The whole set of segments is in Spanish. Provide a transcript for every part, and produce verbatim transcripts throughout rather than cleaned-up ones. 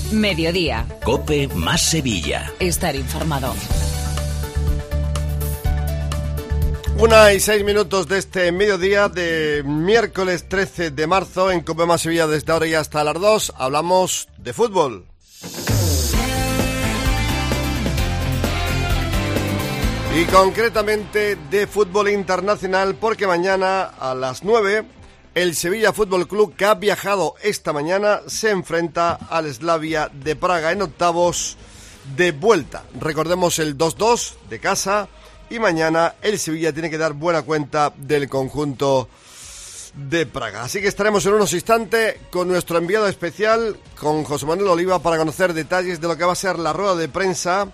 Mediodía. COPE más Sevilla. Estar informado. Una y seis minutos de este mediodía de miércoles trece de marzo en COPE más Sevilla, desde ahora y hasta las dos. Hablamos de fútbol. Y concretamente de fútbol internacional, porque mañana a las nueve el Sevilla Fútbol Club, que ha viajado esta mañana, se enfrenta al Slavia de Praga en octavos de vuelta. Recordemos el dos dos de casa y mañana el Sevilla tiene que dar buena cuenta del conjunto de Praga. Así que estaremos en unos instantes con nuestro enviado especial, con José Manuel Oliva, para conocer detalles de lo que va a ser la rueda de prensa.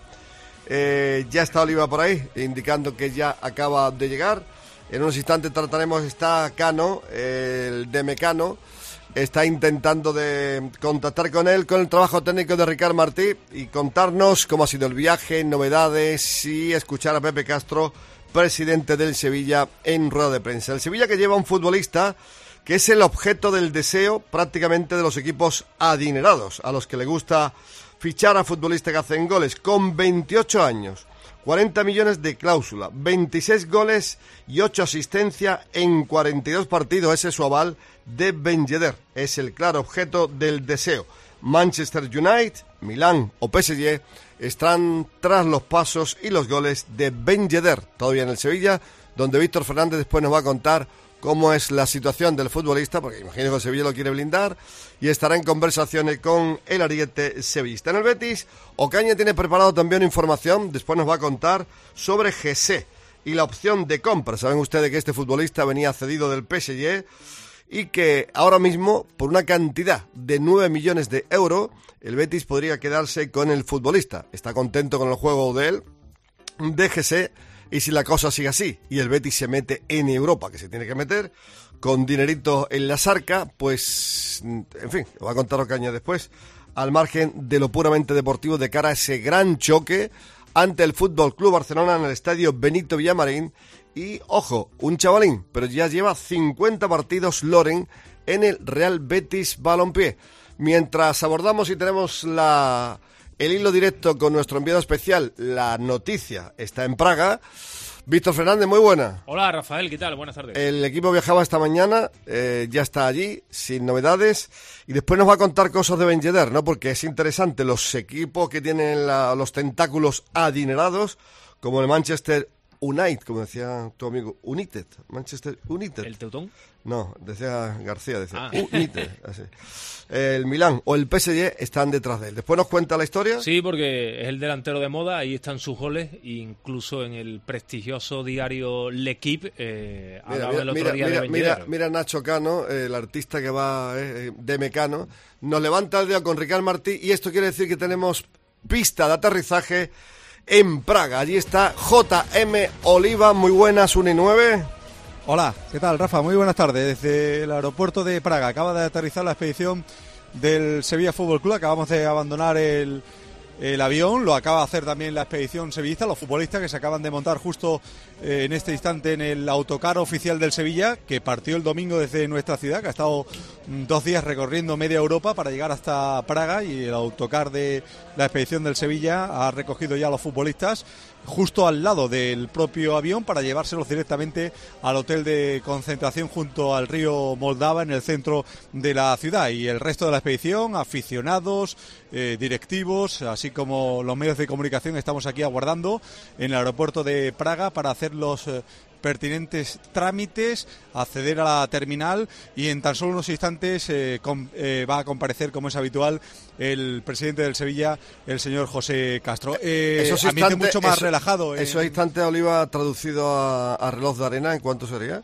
Eh, ya está Oliva por ahí, indicando que ya acaba de llegar. En unos instantes trataremos, está Cano, el de Mecano, está intentando de contactar con él, con el trabajo técnico de Ricard Martí, y contarnos cómo ha sido el viaje, novedades, y escuchar a Pepe Castro, presidente del Sevilla, en rueda de prensa. El Sevilla, que lleva un futbolista que es el objeto del deseo prácticamente de los equipos adinerados, a los que le gusta fichar a futbolistas que hacen goles, con veintiocho años, cuarenta millones de cláusula, veintiséis goles y ocho asistencias en cuarenta y dos partidos. Ese es su aval de Ben Yedder. Es el claro objeto del deseo. Manchester United, Milán o P S G están tras los pasos y los goles de Ben Yedder, todavía en el Sevilla, donde Víctor Fernández después nos va a contar cómo es la situación del futbolista, porque imagino que el Sevilla lo quiere blindar, y estará en conversaciones con el ariete sevillista. En el Betis, Ocaña tiene preparado también información, después nos va a contar sobre Jesse y la opción de compra. Saben ustedes que este futbolista venía cedido del P S G y que ahora mismo, por una cantidad de nueve millones de euros, el Betis podría quedarse con el futbolista. Está contento con el juego de él, de Jesse. Y si la cosa sigue así y el Betis se mete en Europa, que se tiene que meter, con dinerito en la arcas, pues, en fin, lo va a contar Ocaña después, al margen de lo puramente deportivo, de cara a ese gran choque ante el F C Barcelona en el estadio Benito Villamarín. Y, ojo, un chavalín, pero ya lleva cincuenta partidos Loren en el Real Betis Balompié. Mientras abordamos y tenemos la... el hilo directo con nuestro enviado especial, la noticia está en Praga. Víctor Fernández, muy buena. Hola, Rafael, ¿qué tal? Buenas tardes. El equipo viajaba esta mañana, eh, ya está allí, sin novedades, y después nos va a contar cosas de Ben Yedder, ¿no? Porque es interesante los equipos que tienen la, los tentáculos adinerados, como el Manchester United, como decía tu amigo, United, Manchester United. ¿El Teutón? No, decía García, decía ah. United, así. El Milán o el P S G están detrás de él. ¿Después nos cuenta la historia? Sí, porque es el delantero de moda, ahí están sus goles, incluso en el prestigioso diario L'Equipe, eh, mira, hablaba el otro mira, día mira, de Ben mira, Yedder. mira Nacho Cano, el artista que va eh, de Mecano, nos levanta el dedo con Ricard Martí, y esto quiere decir que tenemos pista de aterrizaje en Praga. Allí está J M Oliva, muy buenas, una y nueve. Hola, ¿qué tal, Rafa? Muy buenas tardes. Desde el aeropuerto de Praga acaba de aterrizar la expedición del Sevilla Fútbol Club. Acabamos de abandonar el, el avión, lo acaba de hacer también la expedición sevillista, los futbolistas que se acaban de montar justo eh, en este instante en el autocar oficial del Sevilla, que partió el domingo desde nuestra ciudad, que ha estado mm, dos días recorriendo media Europa para llegar hasta Praga, y el autocar de la expedición del Sevilla ha recogido ya a los futbolistas justo al lado del propio avión para llevárselos directamente al hotel de concentración junto al río Moldava en el centro de la ciudad. Y el resto de la expedición, aficionados, eh, directivos, así como los medios de comunicación, estamos aquí aguardando en el aeropuerto de Praga para hacer los eh, pertinentes trámites, acceder a la terminal, y en tan solo unos instantes eh, com, eh, va a comparecer, como es habitual, el presidente del Sevilla, el señor José Castro. Eh, esos ambiente mucho más eso, relajado. Esos en... instantes, Oliva, traducido a, a reloj de arena, ¿en cuánto sería?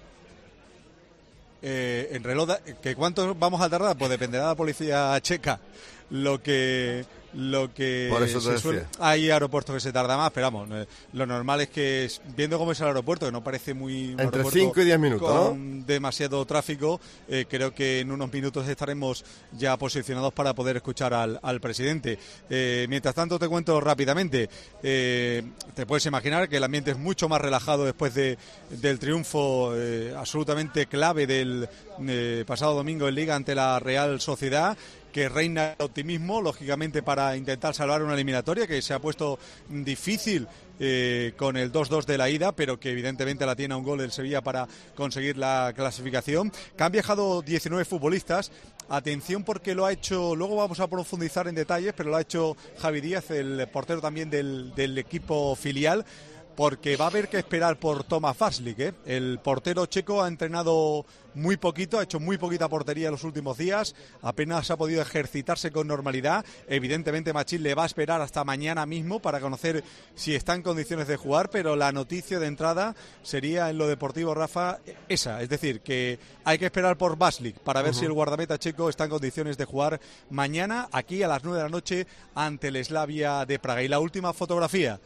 Eh, en reloj de... ¿Que cuánto vamos a tardar? Pues dependerá de la policía checa. Lo que... Lo que Por eso te se suele... Hay aeropuertos que se tarda más, pero vamos, eh, lo normal es que, viendo cómo es el aeropuerto, que no parece muy... Entre cinco y diez minutos, con ¿no? demasiado tráfico, eh, creo que en unos minutos estaremos ya posicionados para poder escuchar al, al presidente. Eh, mientras tanto, te cuento rápidamente. Eh, te puedes imaginar que el ambiente es mucho más relajado después de, del triunfo eh, absolutamente clave del eh, pasado domingo en Liga ante la Real Sociedad, que reina el optimismo, lógicamente para intentar salvar una eliminatoria que se ha puesto difícil eh, con el dos dos de la ida, pero que evidentemente la tiene a un gol el Sevilla para conseguir la clasificación. Que han viajado diecinueve futbolistas. Atención porque lo ha hecho, luego vamos a profundizar en detalles, pero lo ha hecho Javi Díaz, el portero también del, del equipo filial, porque va a haber que esperar por Tomáš Vašlik, ¿eh? El portero checo ha entrenado muy poquito, ha hecho muy poquita portería en los últimos días, apenas ha podido ejercitarse con normalidad. Evidentemente Machín le va a esperar hasta mañana mismo para conocer si está en condiciones de jugar, pero la noticia de entrada sería en lo deportivo, Rafa, esa, es decir, que hay que esperar por Vašlik para ver uh-huh. si el guardameta checo está en condiciones de jugar mañana aquí a las nueve de la noche ante el Slavia de Praga. Y la última fotografía,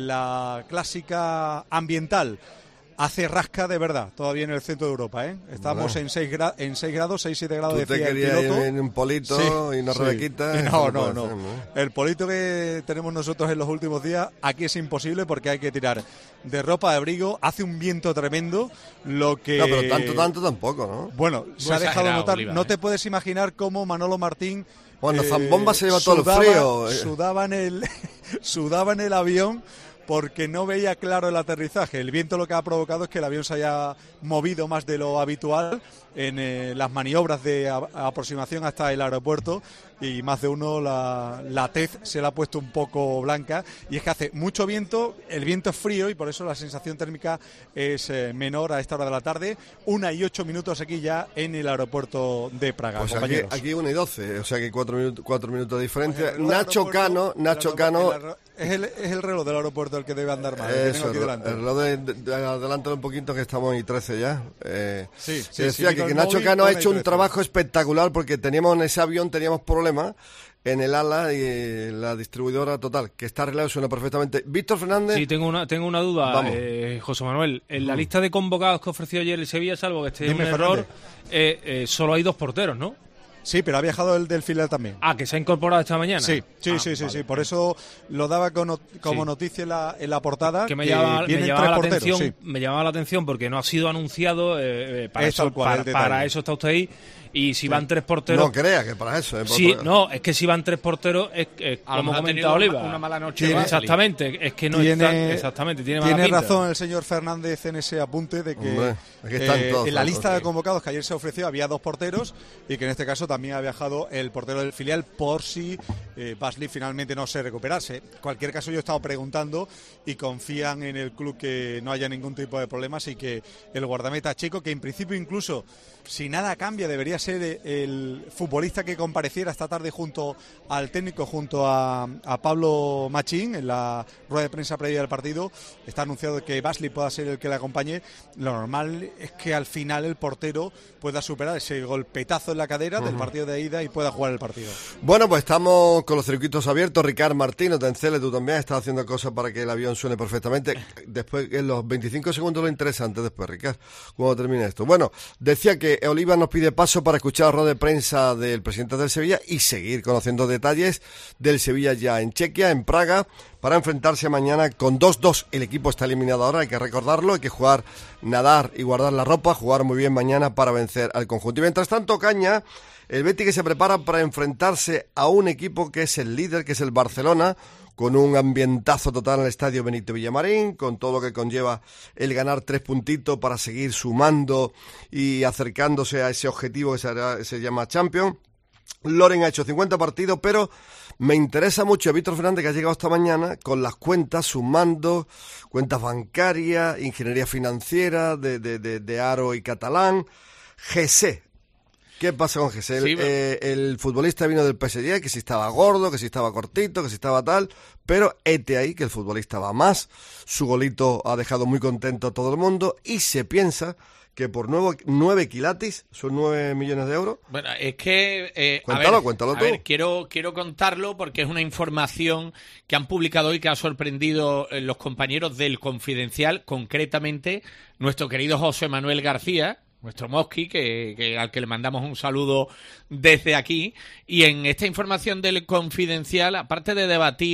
la clásica ambiental, hace rasca de verdad todavía en el centro de Europa, ¿eh? Estamos bueno. en seis gra- en seis grados, seis siete grados de fría. ¿Tú te querías ir en un polito sí, y una sí. rebequita? No, no, no. Hacer, ¿no? El polito que tenemos nosotros en los últimos días, aquí es imposible porque hay que tirar de ropa de abrigo, hace un viento tremendo, lo que... No, pero tanto, tanto tampoco, ¿no? Bueno, se Muy ha dejado notar, Oliva, no ¿eh? te puedes imaginar cómo Manolo Martín... Bueno, eh, Zambomba se lleva todo sudaba, el frío. Sudaba en el, sudaba en el avión porque no veía claro el aterrizaje. El viento lo que ha provocado es que el avión se haya movido más de lo habitual en eh, las maniobras de a, a aproximación hasta el aeropuerto, y más de uno la, la tez se le ha puesto un poco blanca, y es que hace mucho viento, el viento es frío y por eso la sensación térmica es eh, menor a esta hora de la tarde. Una y ocho minutos aquí ya en el aeropuerto de Praga, pues compañeros. Aquí, aquí una y doce, o sea que cuatro minutos, cuatro minutos de diferencia. Pues Nacho Cano, Nacho Cano... Es el, es el reloj del aeropuerto el que debe andar más. Eso, el, el reloj de, de, de adelante un poquito, que estamos en trece ya. Eh, sí, sí, decía sí, que, que Nacho móvil, Cano ha hecho un trece. trabajo espectacular, porque teníamos en ese avión teníamos problemas en el ala y la distribuidora total, que está arreglado, suena perfectamente. Víctor Fernández. Sí, tengo una tengo una duda, eh, José Manuel. En la lista de convocados que ofreció ayer el Sevilla, salvo que esté Dime, un error, eh, eh, solo hay dos porteros, ¿no? Sí, pero ha viajado el del filial también. Ah, que se ha incorporado esta mañana. Sí, sí, ah, sí, sí, vale. sí. Por eso lo daba como, como sí. noticia en la, en la portada. Que me llamaba, me llamaba la porteros, atención, sí. me llamaba la atención porque no ha sido anunciado. Eh, para, es eso, cual, para, para eso está usted ahí. Y si sí. van tres porteros... No crea que para eso. ¿eh? Sí, por... no, es que si van tres porteros, es, es como ha comentado Oliva. Una mala noche. Tiene, exactamente, es que no tiene, está... Exactamente, tiene mala Tiene pinta. razón el señor Fernández en ese apunte de que Hombre, aquí están eh, todos, en la lista okay. de convocados que ayer se ofreció había dos porteros, y que en este caso también ha viajado el portero del filial por si eh, Vašlik finalmente no se recuperase. En cualquier caso, yo he estado preguntando y confían en el club que no haya ningún tipo de problemas, y que el guardameta checo, que en principio incluso si nada cambia debería ser el futbolista que compareciera esta tarde junto al técnico, junto a, a Pablo Machín en la rueda de prensa previa del partido. Está anunciado que Vašlik pueda ser el que le acompañe. Lo normal es que al final el portero pueda superar ese golpetazo en la cadera uh-huh. del partido de ida y pueda jugar el partido. Bueno, pues estamos con los circuitos abiertos. Ricard Martínez, Tencele, tú también estás haciendo cosas para que el avión suene perfectamente. Después, en los veinticinco segundos, lo interesante después, Ricard, cuando termine esto. Bueno, decía que Oliva nos pide paso para escuchar la rueda de prensa del presidente del Sevilla y seguir conociendo detalles del Sevilla ya en Chequia, en Praga, para enfrentarse mañana con dos dos. El equipo está eliminado ahora, hay que recordarlo, hay que jugar, nadar y guardar la ropa, jugar muy bien mañana para vencer al conjunto. Y mientras tanto, caña, el Betis que se prepara para enfrentarse a un equipo que es el líder, que es el Barcelona, con un ambientazo total en el estadio Benito Villamarín, con todo lo que conlleva el ganar tres puntitos para seguir sumando y acercándose a ese objetivo que se, se llama Champions. Loren ha hecho cincuenta partidos, pero me interesa mucho a Víctor Fernández, que ha llegado esta mañana con las cuentas, sumando cuentas bancarias, ingeniería financiera de, de, de, de Aro y Catalán, G C. ¿Qué pasa con G C? Sí, el, eh, el futbolista vino del P S G, que si estaba gordo, que si estaba cortito, que si estaba tal, pero hete ahí que el futbolista va más, su golito ha dejado muy contento a todo el mundo, y se piensa que por nuevo, nueve quilatis, son nueve millones de euros. Bueno, es que... Eh, cuéntalo, a ver, cuéntalo a tú. Ver, quiero, quiero contarlo porque es una información que han publicado hoy que ha sorprendido eh, los compañeros del Confidencial, concretamente nuestro querido José Manuel García, nuestro Mosqui, que, que al que le mandamos un saludo desde aquí. Y en esta información del Confidencial, aparte de debatir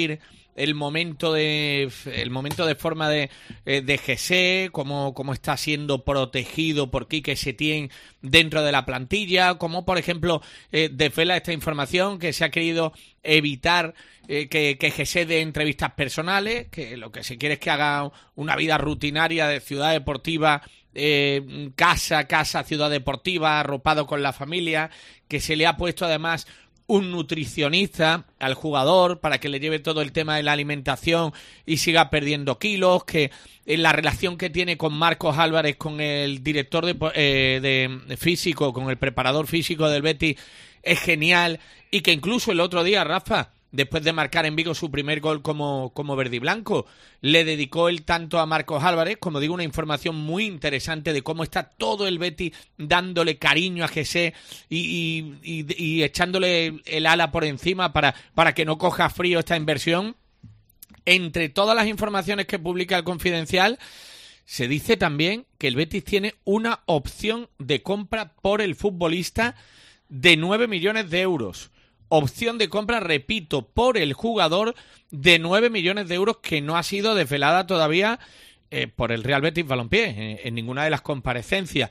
el momento de el momento de forma de, de José, cómo, cómo está siendo protegido por Quique Setién dentro de la plantilla, como por ejemplo eh, desvela esta información que se ha querido evitar eh, que, que José dé entrevistas personales, que lo que se quiere es que haga una vida rutinaria de ciudad deportiva, eh, casa, casa, ciudad deportiva, arropado con la familia, que se le ha puesto además un nutricionista al jugador para que le lleve todo el tema de la alimentación y siga perdiendo kilos, que en la relación que tiene con Marcos Álvarez, con el director de, eh, de físico, con el preparador físico del Betis, es genial, y que incluso el otro día, Rafa, después de marcar en Vigo su primer gol como, como verdiblanco, le dedicó el tanto a Marcos Álvarez, como digo, una información muy interesante de cómo está todo el Betis dándole cariño a José y, y, y, y echándole el ala por encima para, para que no coja frío esta inversión. Entre todas las informaciones que publica el Confidencial, se dice también que el Betis tiene una opción de compra por el futbolista de nueve millones de euros. Opción de compra, repito, por el jugador de nueve millones de euros que no ha sido desvelada todavía eh, por el Real Betis Balompié en, en ninguna de las comparecencias.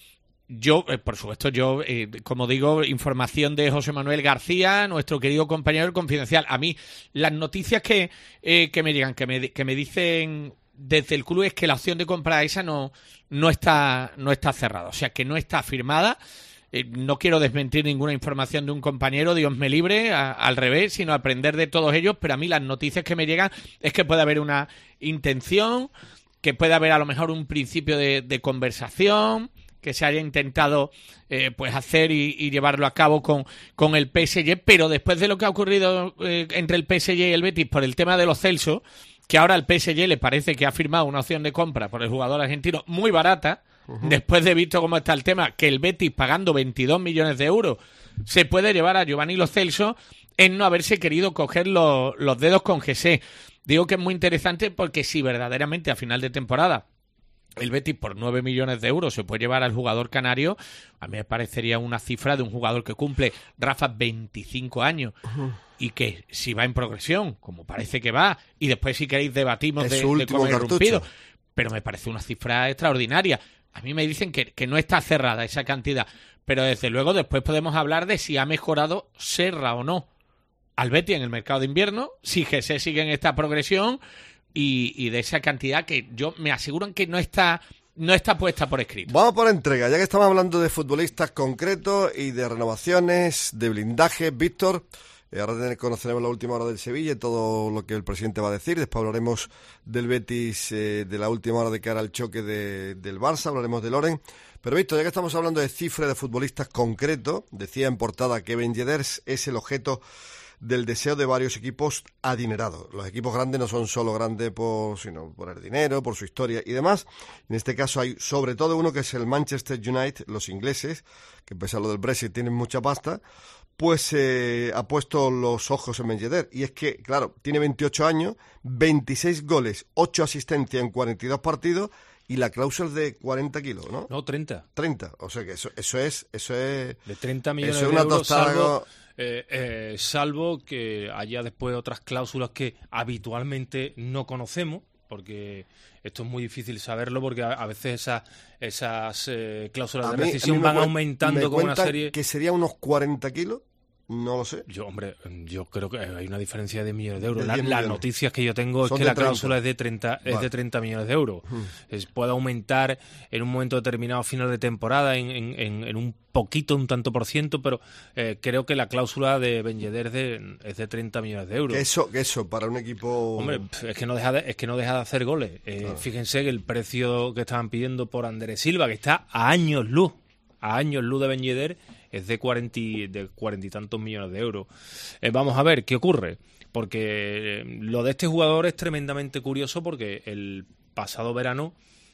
Yo, eh, por supuesto, yo, eh, como digo, información de José Manuel García, nuestro querido compañero del Confidencial. A mí, las noticias que, eh, que me llegan, que me, que me dicen desde el club es que la opción de compra esa no, no está, no está cerrada, o sea, que no está firmada. Eh, no quiero desmentir ninguna información de un compañero, Dios me libre, a, al revés, sino aprender de todos ellos, pero a mí las noticias que me llegan es que puede haber una intención, que puede haber a lo mejor un principio de, de conversación, que se haya intentado eh, pues hacer y, y llevarlo a cabo con, con el P S G, pero después de lo que ha ocurrido eh, entre el P S G y el Betis por el tema de los Celso, que ahora al P S G le parece que ha firmado una opción de compra por el jugador argentino muy barata, uh-huh. Después de visto cómo está el tema, que el Betis pagando veintidós millones de euros se puede llevar a Giovanni Lo Celso, en no haberse querido coger los, los dedos con José. Digo que es muy interesante porque si verdaderamente a final de temporada el Betis por nueve millones de euros se puede llevar al jugador canario, a mí me parecería una cifra de un jugador que cumple, Rafa, veinticinco años, uh-huh. Y que si va en progresión, como parece que va, y después si queréis debatimos de, de cómo ha irrumpido, pero me parece una cifra extraordinaria. A mí me dicen que, que no está cerrada esa cantidad, pero desde luego después podemos hablar de si ha mejorado Serra o no al Betis en el mercado de invierno, si José sigue en esta progresión y, y de esa cantidad que yo me aseguran que no está no está puesta por escrito. Vamos por entrega, ya que estamos hablando de futbolistas concretos y de renovaciones, de blindaje, Víctor. Eh, ahora conoceremos la última hora del Sevilla y todo lo que el presidente va a decir. Después hablaremos del Betis, eh, de la última hora de cara al choque de, del Barça, hablaremos de Loren. Pero Víctor, ya que estamos hablando de cifras de futbolistas concretos, decía en portada que Ben Yedder es el objeto del deseo de varios equipos adinerados. Los equipos grandes no son solo grandes por, sino por el dinero, por su historia y demás. En este caso hay sobre todo uno que es el Manchester United, los ingleses, que pese a lo del Brexit tienen mucha pasta, pues eh, ha puesto los ojos en Ben Yedder. Y es que, claro, tiene veintiocho años, veintiséis goles, ocho asistencias en cuarenta y dos partidos, y la cláusula es de cuarenta kilos, ¿no? No, treinta. treinta, o sea que eso, eso es... Eso es de treinta millones eso es de una euros, tostada. salvo, eh, eh, salvo que haya después otras cláusulas que habitualmente no conocemos, porque esto es muy difícil saberlo, porque a, a veces esas, esas eh, cláusulas a de mí, rescisión me van cuen- aumentando me con una cuentan serie... que sería unos cuarenta kilos, no lo sé. Yo, hombre, yo creo que hay una diferencia de millones de euros. De La- diez las millones. noticias que yo tengo Son es que de la treinta. cláusula es de treinta, es Vale. de treinta millones de euros. Es, puede aumentar en un momento determinado, final de temporada, en, en, en, en un poquito, un tanto por ciento, pero eh, creo que la cláusula de Ben Yedder es de, es de treinta millones de euros. Que eso, que eso, para un equipo... Hombre, pf, es que no deja de, es que no deja de hacer goles. Eh, Claro. Fíjense que el precio que estaban pidiendo por Andrés Silva, que está a años luz, a años luz de Ben Yedder, es de cuarenta y, de cuarenta y tantos millones de euros. Eh, vamos a ver qué ocurre, porque eh, lo de este jugador es tremendamente curioso, porque el pasado verano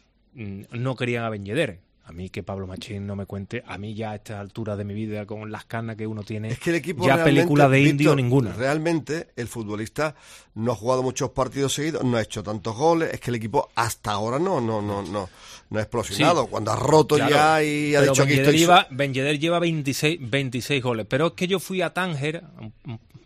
mm, no querían a Ben Yedder. A mí que Pablo Machín no me cuente, a mí ya a estas alturas de mi vida, con las canas que uno tiene, Es que el equipo ya realmente, película de indio Víctor, ninguna. Realmente el futbolista no ha jugado muchos partidos seguidos, no ha hecho tantos goles, es que el equipo hasta ahora no no no no no ha explosionado. Sí, Cuando ha roto claro, ya y ha pero dicho Ben que Yedder estoy... lleva, Ben Yedder lleva veintiséis, veintiséis goles, pero es que yo fui a Tánger, un, un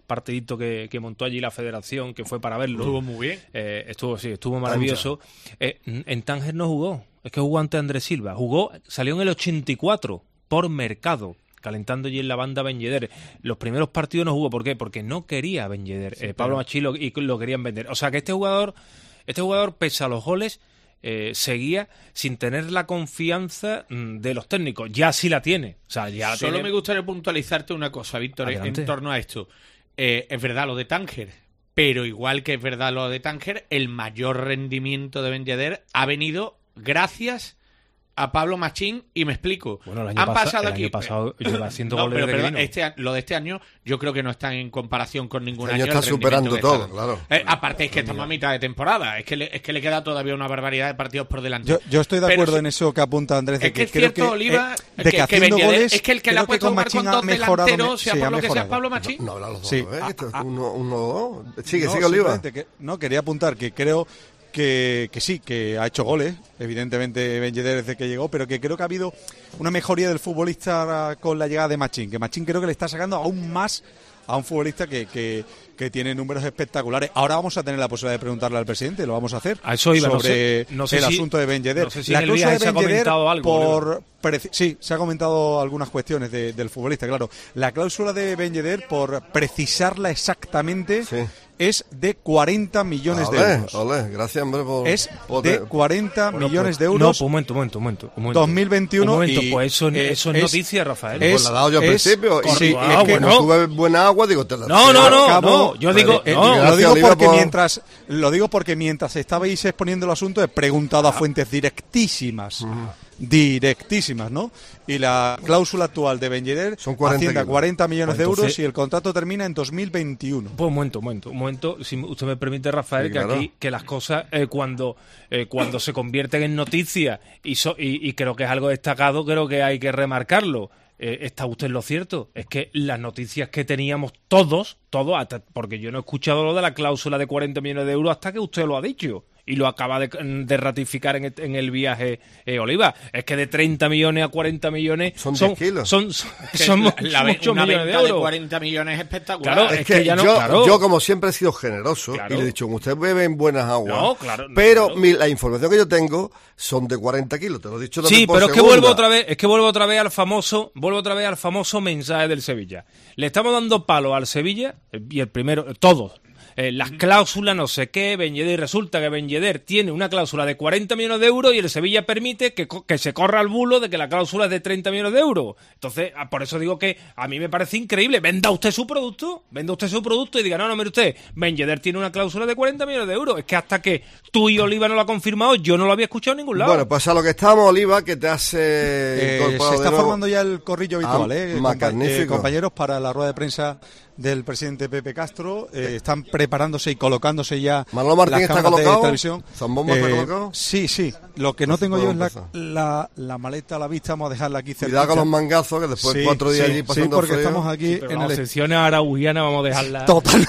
partidito que, que montó allí la federación, que fue para verlo. Estuvo muy bien. Eh, estuvo, sí, estuvo maravilloso. Eh, en Tánger no jugó, es que jugó ante Andrés Silva. Jugó, salió en el ochenta y cuatro por Mercado, calentando allí en la banda Ben Yedder. Los primeros partidos no jugó, ¿por qué? Porque no quería Ben Yedder. Sí, eh, Pablo Machín lo, y lo querían vender. O sea que este jugador, este jugador pese a los goles, Eh, seguía sin tener la confianza mm, de los técnicos. Ya sí la tiene. O sea, ya Solo tiene... me gustaría puntualizarte una cosa, Víctor, Adelante. en torno a esto. Eh, es verdad lo de Tánger, pero igual que es verdad lo de Tánger, el mayor rendimiento de Ben Yedder ha venido gracias a Pablo Machín, y me explico. Bueno, el año Han pasa- pasado el aquí. año pasado lleva haciendo No, goles pero de perdón, Grino. este, a- lo de este año, yo creo que no están en comparación con ningún Este año. año está el rendimiento superando que todo, está claro. dando. Eh, aparte es que estamos a mitad de temporada, es que le, es que le queda todavía una barbaridad de partidos por delante. Yo, yo estoy de Pero acuerdo sí- en eso que apunta Andrés. De Es que es creo cierto, que, Oliva, eh, que- de que, que haciendo Ben Yedder goles, es que el que le ha creo puesto a con jugar Machín con ha dos mejorado, delanteros, sea sí, por ha lo que sea mejorado. Pablo Machín. No habla los dos, Sí. ¿eh? Ah, Esto es ah, uno, uno... Sigue, No, sigue, Oliva. simplemente que- no, quería apuntar que creo que, que sí, que ha hecho goles, evidentemente Ben Yedder desde que llegó, pero que creo que ha habido una mejoría del futbolista con la llegada de Machín, que Machín creo que le está sacando aún más a un futbolista que, que, que tiene números espectaculares. Ahora vamos a tener la posibilidad de preguntarle al presidente, lo vamos a hacer, A eso iba, no sobre sé- no sé el si- asunto de Ben Yedder. no sé si la en el cláusula viaje de se ha Ben Yedder comentado algo, por preci- sí, se ha comentado algunas cuestiones de- del futbolista, claro. La cláusula de Ben Yedder, por precisarla exactamente, Sí. es de cuarenta millones de Olé, euros. olé, gracias, hombre, por... Es por- de cuarenta Bueno, millones pues, de No, euros. pues un momento, un momento, un momento. un momento. dos mil veintiuno Un momento, y, pues eso, eh, eso es, es- noticia, Rafael. Pues es- la he dado yo al es- principio. Y, sí, y es es que que- como tú bebes buena agua, digo, te la No, no, no, Acabo- no, yo digo, Eh, no. lo Gracias, digo Oliva, porque por- mientras lo digo porque mientras estabais exponiendo el asunto he preguntado a fuentes directísimas, directísimas, ¿no? Y la cláusula actual de Ben Yedder Son cuarenta asciende a kilos. cuarenta millones Pues de euros entonces- y el contrato termina en dos mil veintiuno. Pues un momento, un momento, un momento, si usted me permite, Rafael, Sí, que claro. aquí, que las cosas, eh, cuando eh, cuando se convierten en noticias, y, so- y, y creo que es algo destacado, creo que hay que remarcarlo. Eh, ¿Está usted en lo cierto? Es que las noticias que teníamos todos, todos, hasta, porque yo no he escuchado lo de la cláusula de cuarenta millones de euros hasta que usted lo ha dicho. Y lo acaba de, de ratificar en, en el viaje eh, Oliva. Es que de treinta millones a cuarenta millones Son son, diez kilos. son, son, Que son la- la- muchos una millones de venta de euros. cuarenta millones espectacular. Claro, Es, es que, que ya no- yo, claro. yo, como siempre, he sido generoso Claro. y le he dicho, usted bebe en buenas aguas. No, claro, no, pero claro. mi- la información que yo tengo son de cuarenta kilos, te lo he dicho también Sí, por pero es que segunda. vuelvo otra vez, es que vuelvo otra vez al famoso, vuelvo otra vez al famoso mensaje del Sevilla. Le estamos dando palo al Sevilla eh, y el primero, todos. Eh, las cláusulas, no sé qué, Ben Yedder, resulta que Ben Yedder tiene una cláusula de cuarenta millones de euros y el Sevilla permite que, co- que se corra el bulo de que la cláusula es de treinta millones de euros. Entonces, ah, por eso digo que a mí me parece increíble. Venda usted su producto, venda usted su producto y diga, no, no, mire usted, Ben Yedder tiene una cláusula de cuarenta millones de euros. Es que hasta que tú y Oliva no lo ha confirmado, yo no lo había escuchado en ningún lado. Bueno, pues a lo que estamos, Oliva, que te has eh, Eh, incorporado se de está nuevo. formando ya el corrillo habitual, Ah, ¿eh? ma- Compa- magnífico. eh, compañeros, para la rueda de prensa del presidente Pepe Castro. Eh, están preparándose y colocándose ya Manolo Martín las está cámaras de colocado. televisión. Zambomba está Eh, colocado. Sí, sí. Lo que no Pues tengo yo es la, podemos la, la maleta a la vista. Vamos a dejarla aquí cerca. Cuidado con los mangazos, que después Sí, cuatro días sí, allí sí, pasando porque frío. estamos aquí Pero en las el... secciones arahuianas vamos a dejarla. Total.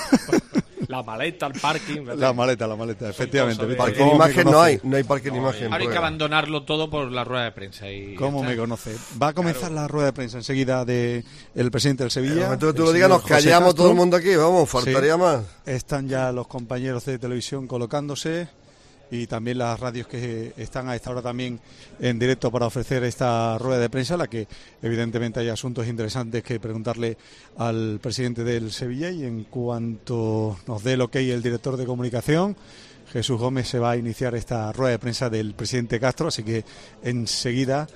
La maleta, el parking. La maleta, la maleta, efectivamente. cosas de- Parque ¿Cómo de me imagen no conoce? hay, no hay parque de imagen. Ahora hay pues. que abandonarlo todo por la rueda de prensa. Y ya ¿Cómo está. me conoce? Va a comenzar la rueda de prensa enseguida de el presidente del En el Sevilla. momento que tú el lo digas, señor nos José callamos Castro. todo el mundo aquí, vamos, faltaría Sí. más. Están ya los compañeros de televisión colocándose y también las radios que están a esta hora también en directo para ofrecer esta rueda de prensa, en la que evidentemente hay asuntos interesantes que preguntarle al presidente del Sevilla, y en cuanto nos dé el ok el director de comunicación, Jesús Gómez, se va a iniciar esta rueda de prensa del presidente Castro, así que enseguida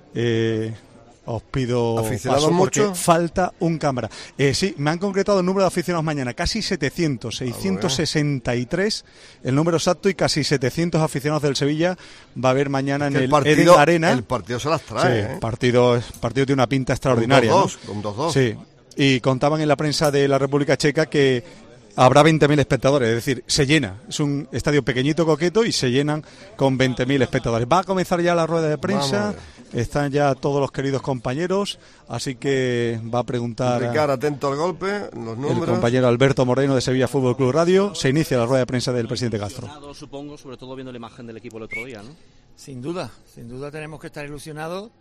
eh, os pido ¿Aficionados paso porque mucho? falta un cámara. Eh, sí, me han concretado el número de aficionados mañana, casi setecientos, seiscientos sesenta y tres el número exacto, y casi setecientos aficionados del Sevilla va a haber mañana en Que el, el partido, Eden Arena. el partido se las Sí, trae, ¿eh? partido, partido tiene una pinta extraordinaria. Con ¿no? dos dos, con dos dos. Sí, y contaban en la prensa de la República Checa que habrá veinte mil espectadores, es decir, se llena. Es un estadio pequeñito, coqueto, y se llenan con veinte mil espectadores. Va a comenzar ya la rueda de prensa, Vamos están ya todos los queridos compañeros, así que va a preguntar a- Ricardo, atento al golpe, los el números. compañero Alberto Moreno de Sevilla Fútbol Club Radio. Se inicia la rueda de prensa del presidente Castro. Ilusionado, supongo, sobre todo viendo la imagen del equipo el otro día, ¿no? Sin duda, sin duda tenemos que estar ilusionados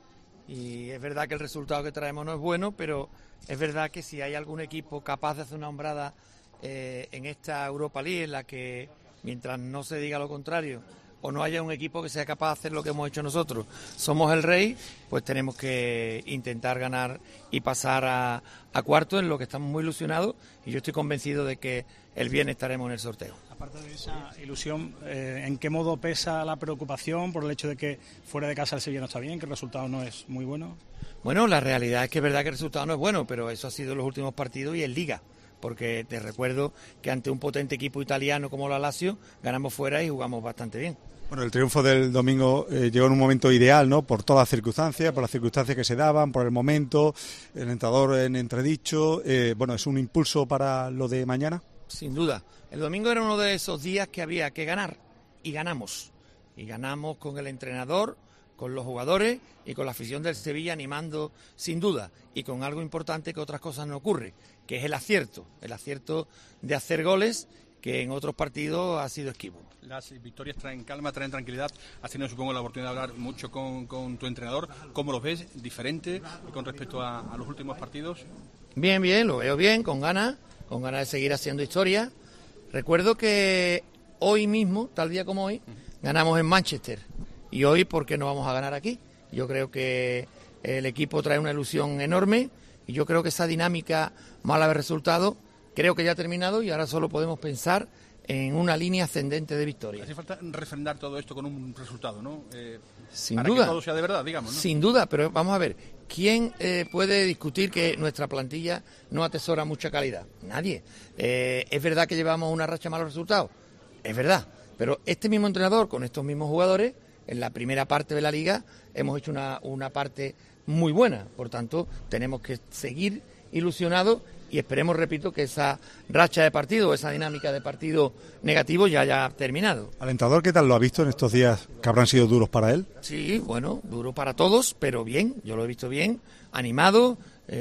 y es verdad que el resultado que traemos no es bueno, pero es verdad que si hay algún equipo capaz de hacer una hombrada eh, en esta Europa League, en la que mientras no se diga lo contrario, o no haya un equipo que sea capaz de hacer lo que hemos hecho nosotros, somos el rey, pues tenemos que intentar ganar y pasar a, a cuarto, en lo que estamos muy ilusionados, y yo estoy convencido de que el viernes estaremos en el sorteo. Aparte de esa ilusión, eh, ¿en qué modo pesa la preocupación por el hecho de que fuera de casa el Sevilla no está bien, que el resultado no es muy bueno? Bueno, la realidad es que es verdad que el resultado no es bueno, pero eso ha sido en los últimos partidos y en Liga, porque te recuerdo que ante un potente equipo italiano como la Lazio, ganamos fuera y jugamos bastante bien. Bueno, el triunfo del domingo eh, llegó en un momento ideal, ¿no? Por todas las circunstancias, por las circunstancias que se daban, por el momento, el entrenador en entredicho. Eh, bueno, ¿es un impulso para lo de mañana? Sin duda. El domingo era uno de esos días que había que ganar, y ganamos. Y ganamos con el entrenador, con los jugadores y con la afición del Sevilla animando, sin duda, y con algo importante que otras cosas no ocurre, que es el acierto, el acierto de hacer goles, que en otros partidos ha sido esquivo. Las victorias traen calma, traen tranquilidad. Has tenido, supongo, la oportunidad de hablar mucho con, con tu entrenador. ¿Cómo los ves? ¿Diferente con respecto a, a los últimos partidos? Bien, bien, lo veo bien, con ganas, con ganas de seguir haciendo historia. Recuerdo que hoy mismo, tal día como hoy, ganamos en Manchester. Y hoy, ¿por qué no vamos a ganar aquí? Yo creo que el equipo trae una ilusión enorme y yo creo que esa dinámica mala de resultado creo que ya ha terminado y ahora solo podemos pensar en una línea ascendente de victoria. Hace falta refrendar todo esto con un resultado, ¿no? Eh, Sin para duda. que todo sea de verdad, digamos, ¿no? Sin duda, pero vamos a ver, ¿quién eh, puede discutir que nuestra plantilla no atesora mucha calidad? Nadie. Eh, ¿Es verdad que llevamos una racha de malos resultados? Es verdad, pero este mismo entrenador, con estos mismos jugadores, en la primera parte de la liga, hemos hecho una, una parte muy buena. Por tanto, tenemos que seguir ilusionados y esperemos, repito, que esa racha de partido, esa dinámica de partido negativo ya haya terminado. ¿Alentador qué tal lo ha visto en estos días que habrán sido duros para él? Sí, bueno, duro para todos, pero bien, yo lo he visto bien, animado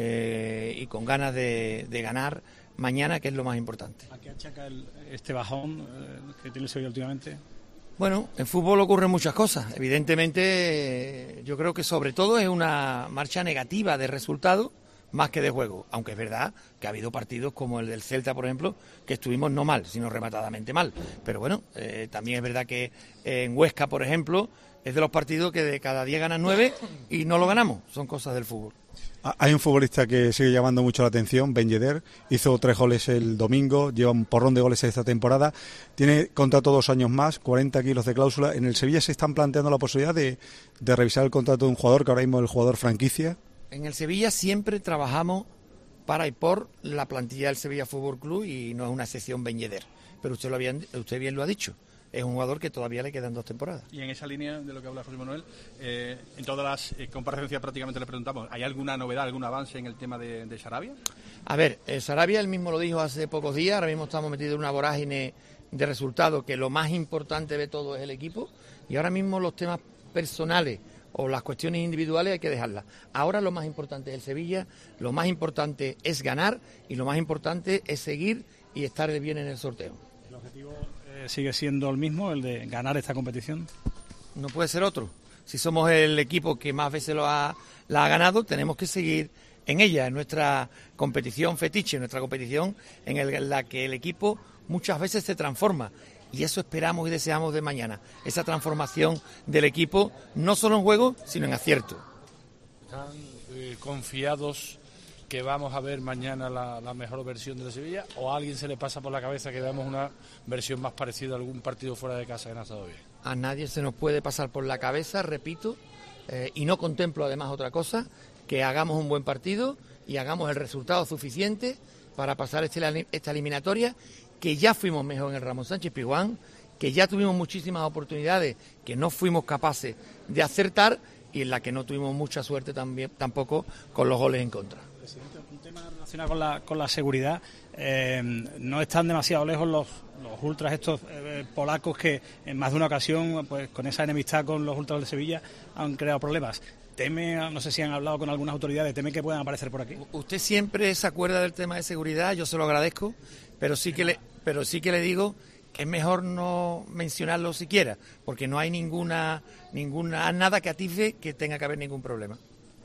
eh, y con ganas de, de ganar mañana, que es lo más importante. ¿A qué achaca el, este bajón eh, que tiene el Sevilla últimamente? Bueno, en fútbol ocurren muchas cosas. Evidentemente, eh, yo creo que sobre todo es una marcha negativa de resultado más que de juego, aunque es verdad que ha habido partidos como el del Celta, por ejemplo, que estuvimos no mal, sino rematadamente mal. Pero bueno, eh, también es verdad que eh, en Huesca, por ejemplo, es de los partidos que de cada diez ganan nueve y no lo ganamos. Son cosas del fútbol. Hay un futbolista que sigue llamando mucho la atención, Ben Yedder, hizo tres goles el domingo, lleva un porrón de goles esta temporada, tiene contrato dos años más, cuarenta kilos de cláusula. ¿En el Sevilla se están planteando la posibilidad de, de revisar el contrato de un jugador que ahora mismo es el jugador franquicia? En el Sevilla siempre trabajamos para y por la plantilla del Sevilla Fútbol Club y no es una excepción Ben Yedder, pero usted, lo había, usted bien lo ha dicho. Es un jugador que todavía le quedan dos temporadas. Y en esa línea de lo que habla José Manuel, eh, en todas las eh, comparecencias prácticamente le preguntamos, ¿hay alguna novedad, algún avance en el tema de, de Sarabia? A ver, eh, Sarabia él mismo lo dijo hace pocos días, ahora mismo estamos metidos en una vorágine de resultados, que lo más importante de todo es el equipo, y ahora mismo los temas personales o las cuestiones individuales hay que dejarlas. Ahora lo más importante es el Sevilla, lo más importante es ganar y lo más importante es seguir y estar bien en el sorteo. ¿El objetivo sigue siendo el mismo, el de ganar esta competición? No puede ser otro. Si somos el equipo que más veces lo ha, la ha ganado, tenemos que seguir en ella, en nuestra competición fetiche, en nuestra competición en, el, en la que el equipo muchas veces se transforma. Y eso esperamos y deseamos de mañana, esa transformación del equipo, no solo en juego, sino en acierto. ¿Están eh, confiados que vamos a ver mañana la, la mejor versión de la Sevilla, o a alguien se le pasa por la cabeza que veamos una versión más parecida a algún partido fuera de casa que no ha estado bien? A nadie se nos puede pasar por la cabeza, repito, eh, y no contemplo además otra cosa, que hagamos un buen partido y hagamos el resultado suficiente para pasar este, esta eliminatoria, que ya fuimos mejor en el Ramón Sánchez Pizjuán, que ya tuvimos muchísimas oportunidades que no fuimos capaces de acertar y en la que no tuvimos mucha suerte también tampoco con los goles en contra. Presidente, un tema relacionado con la, con la seguridad. Eh, no están demasiado lejos los, los ultras estos eh, polacos que en más de una ocasión, pues con esa enemistad con los ultras de Sevilla, han creado problemas. Teme, no sé si han hablado con algunas autoridades, teme que puedan aparecer por aquí. Usted siempre se acuerda del tema de seguridad, yo se lo agradezco, pero sí que le, pero sí que le digo que es mejor no mencionarlo siquiera, porque no hay ninguna, ninguna nada que atisbe que tenga que haber ningún problema.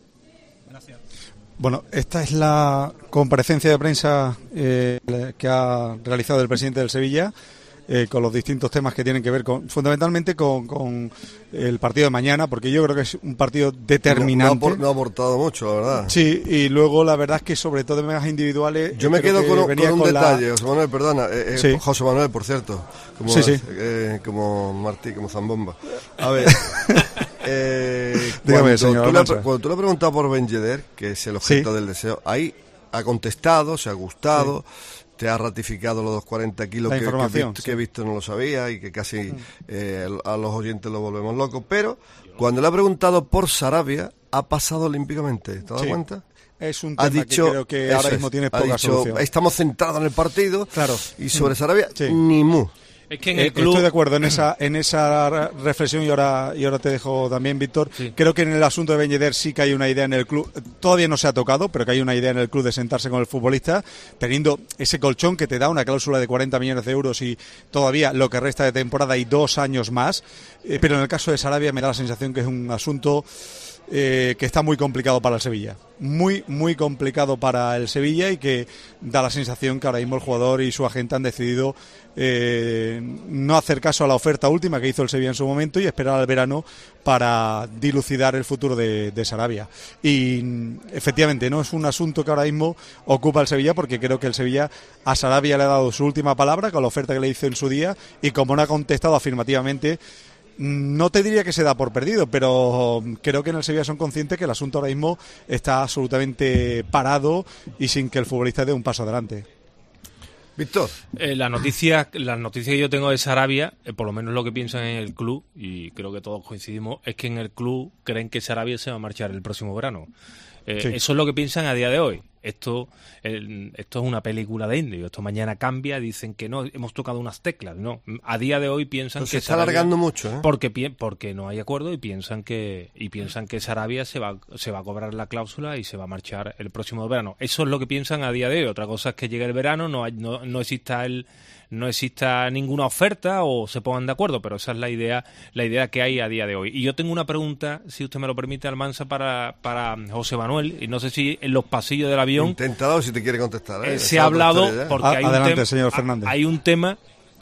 Gracias. Bueno, esta es la comparecencia de prensa eh, que ha realizado el presidente del Sevilla, eh, con los distintos temas que tienen que ver con, fundamentalmente con, con el partido de mañana, porque yo creo que es un partido determinante. No, no, ha, no ha aportado mucho, la verdad. Sí, y luego la verdad es que sobre todo en temas individuales... Yo me quedo con, con un con detalle, la... José Manuel, perdona, eh, eh, sí. José Manuel, por cierto, como, sí, sí. Eh, como Martí, como Zambomba. A ver... Eh, Dígame, cuando, señor tú le, Almanza. cuando tú le has preguntado por Ben Yedder, que es el objeto Sí. del deseo, ahí ha contestado, se ha gustado, sí. te ha ratificado los cuarenta kilos La que, que, he información, visto, sí. que he visto no lo sabía y que casi eh, a los oyentes lo volvemos locos. Pero cuando le ha preguntado por Sarabia, ha pasado olímpicamente. ¿Te das Sí. cuenta? Es un Ha tema dicho, que creo que ahora eso mismo es, tiene ha poca dicho, solución. estamos centrados en el partido, Claro. y sobre Sarabia, Sí. ni mu. Es que en Eh, el club... Estoy de acuerdo en esa en esa reflexión y ahora y ahora te dejo también, Víctor. Sí. Creo que en el asunto de Ben Yedder sí que hay una idea en el club, todavía no se ha tocado, pero que hay una idea en el club de sentarse con el futbolista, teniendo ese colchón que te da una cláusula de cuarenta millones de euros y todavía lo que resta de temporada y dos años más. Eh, pero en el caso de Sarabia me da la sensación que es un asunto Eh, que está muy complicado para el Sevilla, muy muy complicado para el Sevilla, y que da la sensación que ahora mismo el jugador y su agente han decidido eh, no hacer caso a la oferta última que hizo el Sevilla en su momento y esperar al verano para dilucidar el futuro de, de Sarabia. Y efectivamente no es un asunto que ahora mismo ocupa el Sevilla, porque creo que el Sevilla a Sarabia le ha dado su última palabra con la oferta que le hizo en su día, y como no ha contestado afirmativamente, no te diría que se da por perdido, pero creo que en el Sevilla son conscientes que el asunto ahora mismo está absolutamente parado y sin que el futbolista dé un paso adelante. Víctor. Eh, la noticia, las noticias que yo tengo de Sarabia, eh, por lo menos lo que piensan en el club, y creo que todos coincidimos, es que en el club creen que Sarabia se va a marchar el próximo verano. Eh, Sí. Eso es lo que piensan a día de hoy. Esto, el, esto es una película de indio. Esto mañana cambia, dicen que no, hemos tocado unas teclas. No, a día de hoy piensan Pues que se está Sarabia- alargando mucho, ¿eh? porque pi- porque no hay acuerdo y piensan que y piensan que Sarabia se va se va a cobrar la cláusula y se va a marchar el próximo verano. Eso es lo que piensan a día de hoy. Otra cosa es que llegue el verano, no hay- no, no exista el no exista ninguna oferta o se pongan de acuerdo, pero esa es la idea la idea que hay a día de hoy. Y yo tengo una pregunta, si usted me lo permite, Almanza, para para José Manuel, y no sé si en los pasillos del avión Inténtalo si te quiere contestar. ¿eh? eh, Esa se es ha otra hablado historia ya. porque A- hay un adelante, tema señor Fernández. hay un tema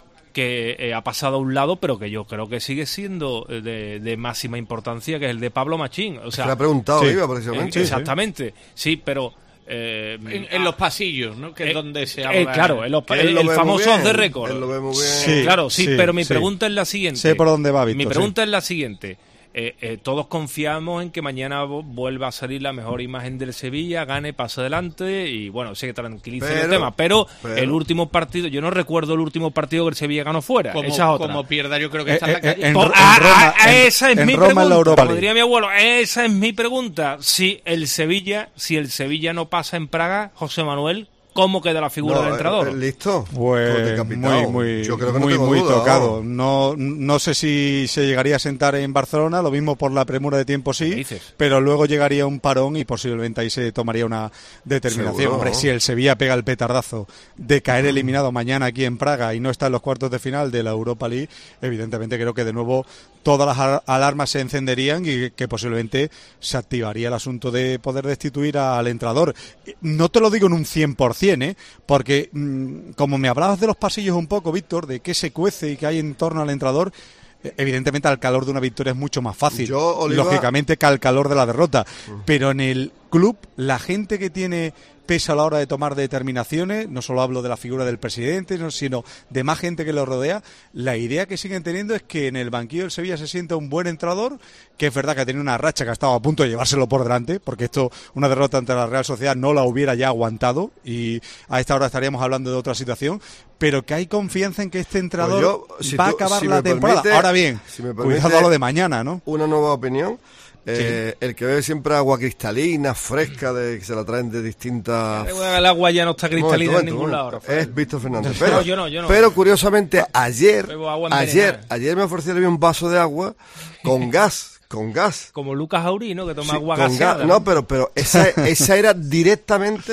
que eh, ha pasado a un lado, pero que yo creo que sigue siendo eh, de, de máxima importancia, que es el de Pablo Machín. O Se sea, le ha preguntado, sí. Iba, eh, precisamente. exactamente, sí, pero eh, En, en los pasillos, ¿no? Que es eh, donde se eh, habla. claro, en los- Que él el, lo el ve muy famoso bien, off the record. él lo ve muy bien. Sí. Claro, sí, sí, pero mi sí. pregunta es la siguiente. Sé por dónde va, Víctor. Mi sí. pregunta es la siguiente. Eh, eh, todos confiamos en que mañana vo- vuelva a salir la mejor imagen del Sevilla, gane, pase adelante y bueno, se tranquilice el Pero- tema. Pero, pero- el último partido, yo no recuerdo el último partido que el Sevilla ganó fuera. Como, Esa es otra. como pierda, yo creo que Eh, está en la eh, calle. en Por- Ro- ah, Roma- ah, en- esa es en mi Roma en la pregunta. Europa Como League. diría mi abuelo, esa es mi pregunta. Si el Sevilla, si el Sevilla no pasa en Praga, José Manuel, ¿cómo queda la figura No, del entrenador? eh, eh, ¿Listo? Pues Decapitado. muy, muy, Yo creo que no muy, tengo muy duda, tocado. vamos. No, no sé si se llegaría a sentar en Barcelona, lo mismo por la premura de tiempo ¿Qué sí, dices? pero luego llegaría un parón y posiblemente ahí se tomaría una determinación. Seguro, Hombre, ¿no? si el Sevilla pega el petardazo de caer eliminado mañana aquí en Praga y no está en los cuartos de final de la Europa League, evidentemente creo que de nuevo todas las al- alarmas se encenderían y que posiblemente se activaría el asunto de poder destituir al entrenador. No te lo digo en un cien por ciento, ¿eh? Porque mm, como me hablabas de los pasillos un poco, Víctor, de qué se cuece y qué hay en torno al entrenador, eh, evidentemente al calor de una victoria es mucho más fácil, Yo, Oliva- lógicamente, que al calor de la derrota. Pero en el club, la gente que tiene peso a la hora de tomar determinaciones, no solo hablo de la figura del presidente, no, sino de más gente que lo rodea, la idea que siguen teniendo es que en el banquillo del Sevilla se sienta un buen entrenador, que es verdad que ha tenido una racha que ha estado a punto de llevárselo por delante, porque esto, una derrota ante la Real Sociedad no la hubiera ya aguantado y a esta hora estaríamos hablando de otra situación, pero que hay confianza en que este entrenador Pues yo, si va a tú- acabar si la me temporada. permite- Ahora bien, si me permite- cuidado a lo de mañana, ¿no? Una nueva opinión. Eh, El que bebe siempre agua cristalina, fresca, de que se la traen de distintas... El agua ya no está cristalina Momento, en momento, ningún momento. lado. Es Víctor Fernández. No, Pero, yo no, yo no. pero curiosamente, ayer, Bebo agua ayer, envenenada. ayer me ofrecieron un vaso de agua con gas, con gas. Como Lucas Auri, ¿no? Que toma Sí, agua con gaseada. gas. No, pero, pero esa, esa era directamente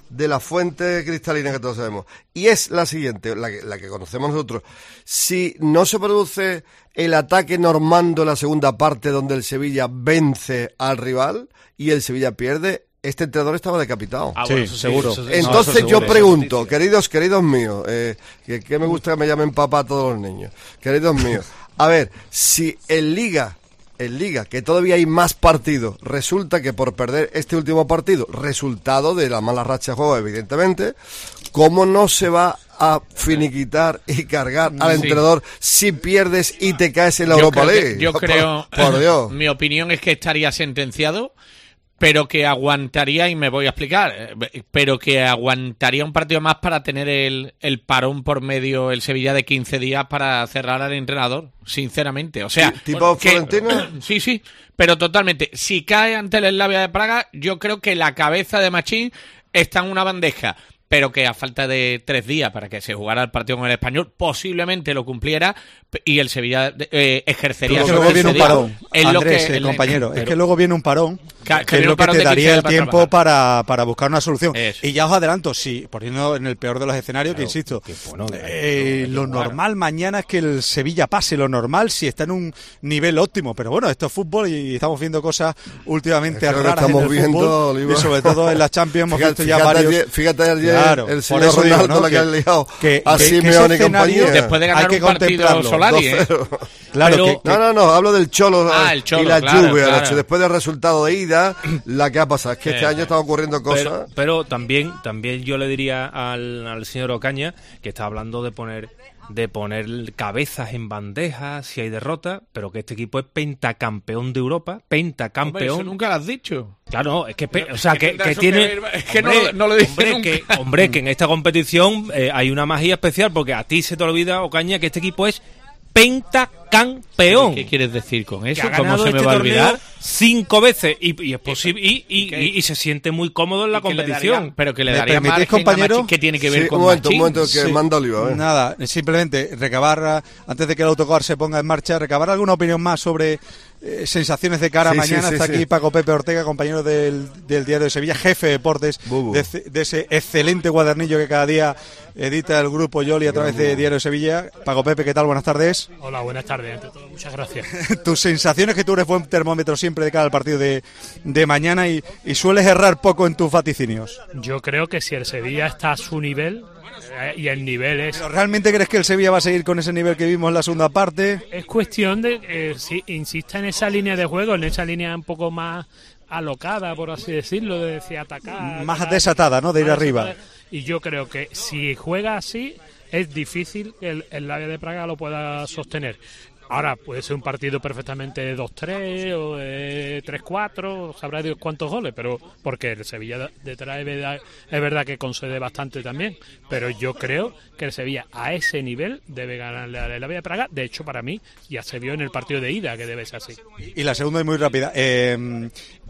de la fuente cristalina que todos sabemos. Y es la siguiente, la que, la que conocemos nosotros. Si no se produce el ataque normando en la segunda parte donde el Sevilla vence al rival y el Sevilla pierde, este entrenador estaba decapitado. Ah, bueno, sí, eso sí, seguro. eso sí. Entonces No, eso yo seguro, pregunto, eso es queridos, queridos míos, eh, que, que me gusta que me llamen papá a todos los niños, queridos míos, a ver, si en Liga, en Liga, que todavía hay más partidos, resulta que por perder este último partido, resultado de la mala racha de juego, evidentemente, ¿cómo no se va a finiquitar y cargar al Sí. entrenador si pierdes y te caes en la Yo Europa creo que- League? yo Por- creo, por Dios. mi opinión es que estaría sentenciado, pero que aguantaría, y me voy a explicar, eh, pero que aguantaría un partido más para tener el, el parón por medio, el Sevilla de quince días para cerrar al entrenador, sinceramente. O sea, ¿Tipo que- Florentino? Sí, sí, pero totalmente. Si cae ante el Slavia de Praga, yo creo que la cabeza de Machín está en una bandeja, pero que a falta de tres días para que se jugara el partido con el Español, posiblemente lo cumpliera y el Sevilla eh, ejercería Es que sobre luego ese viene un día. parón, Es lo Andrés, que- eh, el- compañero, es pero- que luego viene un parón, Ca- que es viene lo un que parón te de quince daría días el para tiempo trabajar. para, para buscar una solución. Eso. Y ya os adelanto, sí, poniendo en el peor de los escenarios, que insisto, que bueno, que- eh, que lo jugar. normal mañana es que el Sevilla pase, lo normal si está en un nivel óptimo, pero bueno, esto es fútbol y estamos viendo cosas últimamente Es que lo que raras estamos en el viendo, fútbol, Oliva. y sobre todo en la Champions hemos Fíjate, visto ya fíjate varios... ayer- fíjate ayer Claro, el por señor eso digo, Ronaldo ¿no? la que, que- ha liado que- a que- que Simeone y ese escenario- compañía. Después de ganar hay que un partido contemplarlo, Solari, ¿eh? dos cero. Claro, Pero- que- No, no, no, hablo del Cholo, Ah, eh, el Cholo, y la claro, Juve claro. anoche. Después del resultado de ida, la que ha pasado es que este Eh, año están ocurriendo cosas. Pero, pero también, también yo le diría al, al señor Ocaña, que está hablando de poner de poner cabezas en bandejas si hay derrota, pero que este equipo es pentacampeón de Europa, Hombre, pentacampeón. eso nunca lo has dicho. Claro, es que, pe- o sea, ¿qué que, tendrá que eso tiene... que ver? Es que no lo- no lo dice hombre, nunca. que, hombre, que en esta competición eh, hay una magia especial, porque a ti se te olvida, Ocaña, que este equipo es pentacampeón. ¿Qué quieres decir con Que eso? ha ¿Cómo ganado se me este va a torneo olvidar? cinco veces y, y es posible y, y, ¿Y qué? y- y se siente muy cómodo en la Que le competición. daría- pero que le ¿Me daría permitís, margen a compañero? Machín. ¿Qué tiene que ver Sí, con un momento, un Machín? momento, que Sí. manda Oliva. a ver. Nada, simplemente recabar, ah, antes de que el autocar se ponga en marcha, recabar alguna opinión más sobre eh, sensaciones de cara a Sí, sí, mañana. sí, Está sí. aquí Paco Pepe Ortega, compañero del, del Diario de Sevilla, jefe de deportes Bubu. de, ese- de ese excelente cuadernillo que cada día edita el grupo Yoli a través de Diario de Sevilla. Paco Pepe, ¿qué tal? Buenas tardes. Hola, buenas tardes. Ante todo, muchas gracias. Tus sensaciones, que tú eres buen termómetro siempre de cara al partido de, de mañana y, y sueles errar poco en tus vaticinios. Yo creo que si el Sevilla está a su nivel, eh, y el nivel es... ¿Pero realmente crees que el Sevilla va a seguir con ese nivel que vimos en la segunda parte? Es cuestión de que si insista en esa línea de juego, en esa línea un poco más alocada, por así decirlo, de decir atacar. Más atacar, desatada, ¿no? De ir más arriba. desatada. Y yo creo que si juega así, es difícil que el, el Slavia de Praga lo pueda sostener. Ahora, puede ser un partido perfectamente dos tres o eh, tres cuatro, sabrá Dios cuántos goles, pero porque el Sevilla detrás es verdad, es verdad que concede bastante también, pero yo creo que el Sevilla a ese nivel debe ganarle al Slavia de Praga. De hecho, para mí ya se vio en el partido de ida que debe ser así. Y la segunda es muy rápida. Eh,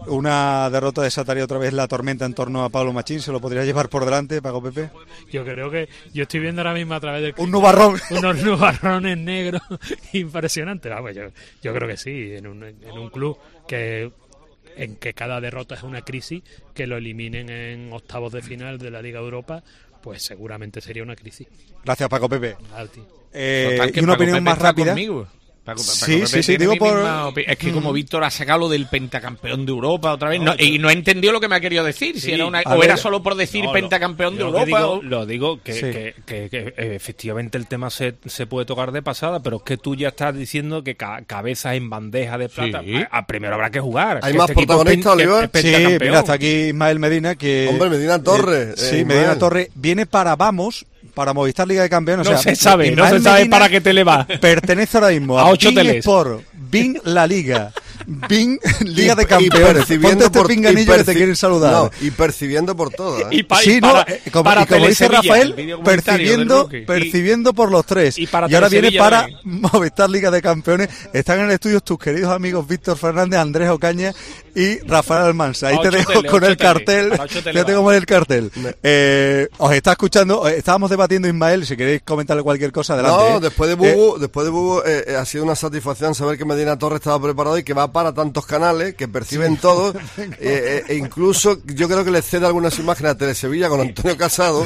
una derrota desataría otra vez la tormenta en torno a Pablo Machín. ¿Se lo podría llevar por delante, Paco Pepe? Yo creo que yo estoy viendo ahora mismo a través del Un nubarrón. unos nubarrones negros impresionantes. Vamos, yo, yo creo que sí, en un, en un club que en que cada derrota es una crisis, que lo eliminen en octavos de final de la Liga Europa, pues seguramente sería una crisis. Gracias, Paco Pepe. A ti. Eh, Total, y que una Paco opinión Pepe más está rápida. conmigo. Paco- Paco Sí, Pepe sí, sí, tiene digo mi por- misma opi- Es que como Víctor ha sacado lo del pentacampeón de Europa otra vez, no, y no entendió lo que me ha querido decir, si Sí, era una, a o ver, era solo por decir No, lo- pentacampeón de lo que Europa. digo- o- Lo digo que, Sí. que- que- que, eh, efectivamente el tema se, se puede tocar de pasada, pero es que tú ya estás diciendo que ca- cabezas en bandeja de plata. Sí. A, a primero habrá que jugar. ¿Hay Que más este equipo es protagonistas, pen- que Oliver? es Sí, pentacampeón. mira, está aquí Ismael Medina, que... Hombre, Medina Torres, eh, eh, sí, Ismael. Medina Torres viene para Vamos, para Movistar Liga de Campeones. No o sea, se sabe, no Ismael se sabe Medina para qué te le va. Pertenece ahora mismo a, A ocho Bing teles. Sport, Bing La Liga, Bing Liga Y- de y Campeones. percibiendo Ponte este por- pinganillo y que te perci- quieren saludar. No, y percibiendo por todas. ¿eh? Y pa- Sí, y no, para, eh, como, para y como dice Telesevilla, Rafael, el vídeo comentario percibiendo, del rookie. percibiendo por los tres. Y para ahora viene Telesevilla para también. Movistar Liga de Campeones. Están en el estudio tus queridos amigos Víctor Fernández, Andrés Ocaña y Rafael Almansa. Ahí A te ocho dejo tele, con ocho el tele. cartel. Para ocho tele Fíjate va. cómo es el cartel. Eh, os está escuchando, eh, estábamos debatiendo, Ismael, si queréis comentarle cualquier cosa, adelante. No, eh. después de Eh, Bubu, después de Bubu eh, eh, ha sido una satisfacción saber que Medina Torres estaba preparado y que va a para tantos canales que perciben sí. todo, eh, e incluso yo creo que le cede algunas imágenes a Telesevilla con Antonio Casado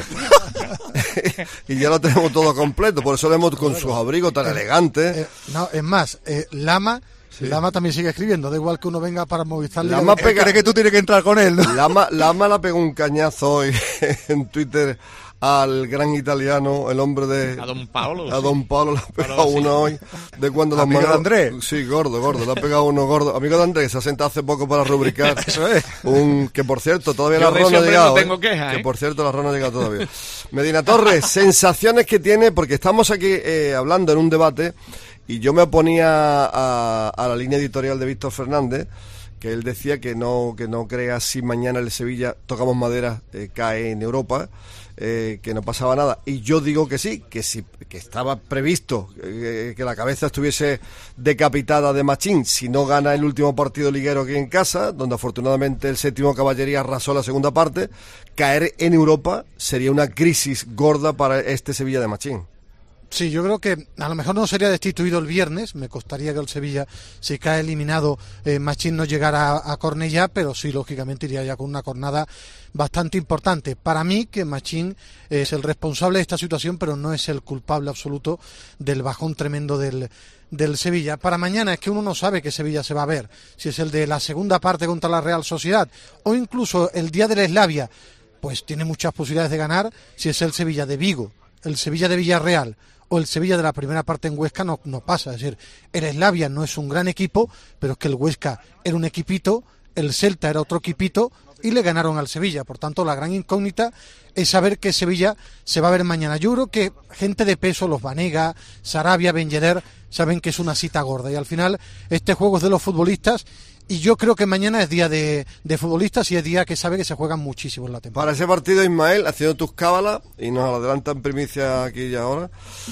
y ya lo tenemos todo completo, por eso vemos con sus abrigos tan elegantes. Eh, no, es más, eh, Lama... Sí. Lama también sigue escribiendo, da igual que uno venga para Movistar. Lama pega... cree que tú tienes que entrar con él, ¿no? Lama, Lama la pegó un cañazo hoy en Twitter al gran italiano, el hombre de... A Don Paolo. A Don Paolo le ha pegado uno sí. hoy. De cuando ¿Amigo los de Andrés? Sí, gordo, gordo, le ha pegado uno gordo. Amigo de Andrés, que se ha sentado hace poco para rubricar. Eso es. Un, que por cierto, todavía la Ron no ha llegado. No tengo queja, ¿eh? ¿eh? Que por cierto, la Ron no ha llegado todavía. Medina Torres, sensaciones que tiene, porque estamos aquí eh, hablando en un debate... Y yo me oponía a, a la línea editorial de Víctor Fernández, que él decía que no que no crea si mañana el Sevilla, tocamos madera, eh, cae en Europa, eh, que no pasaba nada. Y yo digo que sí, que sí, que estaba previsto eh, que la cabeza estuviese decapitada de Machín si no gana el último partido liguero aquí en casa, donde afortunadamente el séptimo Caballería arrasó la segunda parte. Caer en Europa sería una crisis gorda para este Sevilla de Machín. Sí, yo creo que a lo mejor no sería destituido el viernes, me costaría que el Sevilla, si cae eliminado, eh, Machín no llegara a, a Cornellá, pero sí, lógicamente iría ya con una jornada bastante importante. Para mí, que Machín es el responsable de esta situación, pero no es el culpable absoluto del bajón tremendo del, del Sevilla. Para mañana es que uno no sabe qué Sevilla se va a ver, si es el de la segunda parte contra la Real Sociedad, o incluso el día de la Eslavia, pues tiene muchas posibilidades de ganar, si es el Sevilla de Vigo, el Sevilla de Villarreal, o el Sevilla de la primera parte en Huesca no, no pasa. Es decir, el Slavia no es un gran equipo, pero es que el Huesca era un equipito, el Celta era otro equipito y le ganaron al Sevilla. Por tanto, la gran incógnita es saber qué Sevilla se va a ver mañana. Yo creo que gente de peso, los Banega, Sarabia, Ben Yedder, saben que es una cita gorda y al final este juego es de los futbolistas. Y yo creo que mañana es día de, de futbolistas y es día que sabe que se juegan muchísimo en la temporada. Para ese partido, Ismael, haciendo tus cábalas, y nos adelantan primicia aquí y ahora,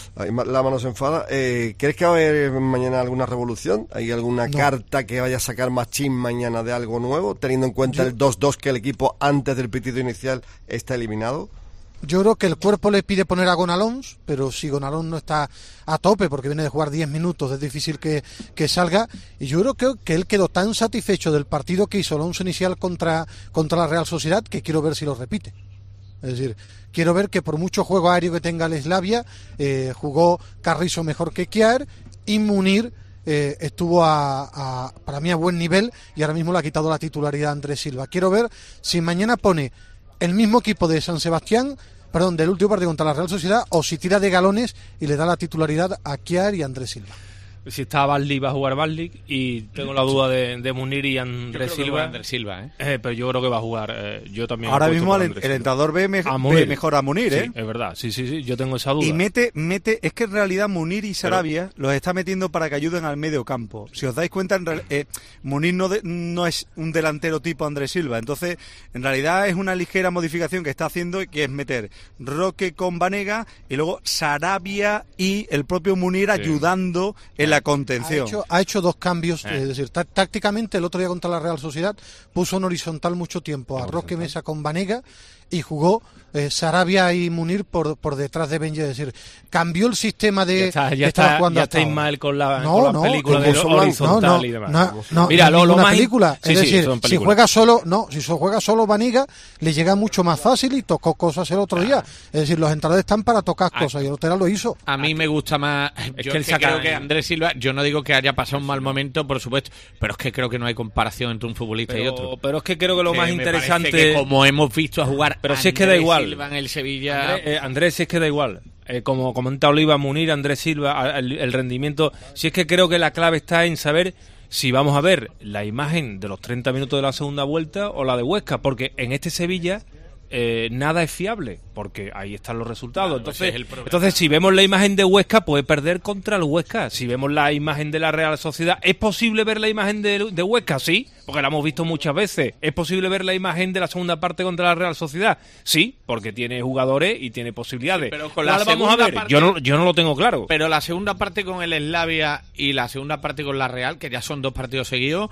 la mano se enfada, eh, ¿crees que va a haber mañana alguna revolución? ¿Hay alguna no. carta que vaya a sacar Machín mañana de algo nuevo, teniendo en cuenta yo... el dos dos que el equipo antes del pitido inicial está eliminado? Yo creo que el cuerpo le pide poner a Gonalons, pero si Gonalons no está a tope porque viene de jugar diez minutos, es difícil que, que salga. Y yo creo que, que él quedó tan satisfecho del partido que hizo el once inicial contra, contra la Real Sociedad que quiero ver si lo repite. Es decir, quiero ver que por mucho juego aéreo que tenga el Slavia, eh, jugó Carrizo mejor que Kjaer y Munir eh, estuvo a, a, para mí a buen nivel y ahora mismo le ha quitado la titularidad a Andrés Silva. Quiero ver si mañana pone el mismo equipo de San Sebastián, perdón, del último partido contra la Real Sociedad, o si tira de galones y le da la titularidad a Kjaer y a Andrés Silva. Si está Barley, va a jugar Barley, y tengo la duda de, de Munir y Andrés Silva. Andrés Silva, ¿eh? Eh, pero yo creo que va a jugar. Eh, yo también. Ahora mismo el, el entrenador ve, me, ve mejor a Munir, ¿eh? Sí, es verdad, sí, sí, sí, yo tengo esa duda. Y mete, mete, es que en realidad Munir y Sarabia pero... los está metiendo para que ayuden al medio campo. Si os dais cuenta, en real, eh, Munir no, de, no es un delantero tipo Andrés Silva, entonces en realidad es una ligera modificación que está haciendo, que es meter Roque con Banega y luego Sarabia y el propio Munir sí. ayudando en la contención. Ha hecho, ha hecho dos cambios, eh. es decir, tá- tácticamente el otro día contra la Real Sociedad puso en horizontal mucho tiempo a Roque Mesa con Banega y jugó eh, Sarabia y Munir por, por detrás de Benji, es decir, cambió el sistema de... Ya está, ya está, ya está Ismael con la, no, con la no, película de horizontal no, no, y demás. No, no, Mira, lo, lo más... película. Sí, es sí, decir, si juega solo, no, si juega solo Banega, le llega mucho más fácil y tocó cosas el otro día. Es decir, los entrenadores están para tocar a, cosas y el Otero lo hizo. A mí me gusta más... Es yo que, es que creo que Andrés Silva, yo no digo que haya pasado un mal momento, por supuesto, pero es que creo que no hay comparación entre un futbolista pero, y otro. Pero es que creo que lo que más me interesante... Que como hemos visto a jugar pero si es que da igual. Silva en el Sevilla... Andrés, eh, Andrés, si es que da igual. Eh, como comenta Oliva, Munir, Andrés Silva, el, el rendimiento... Si es que creo que la clave está en saber si vamos a ver la imagen de los treinta minutos de la segunda vuelta o la de Huesca, porque en este Sevilla... Eh, nada es fiable, porque ahí están los resultados. Claro, entonces, es entonces, si vemos la imagen de Huesca, puede perder contra el Huesca. Si vemos la imagen de la Real Sociedad, ¿es posible ver la imagen de, de Huesca? Sí, porque la hemos visto muchas veces. ¿Es posible ver la imagen de la segunda parte contra la Real Sociedad? Sí, porque tiene jugadores y tiene posibilidades. Sí, pero con la vamos a ver? Parte, yo, no, yo no lo tengo claro. Pero la segunda parte con el Slavia y la segunda parte con la Real, que ya son dos partidos seguidos,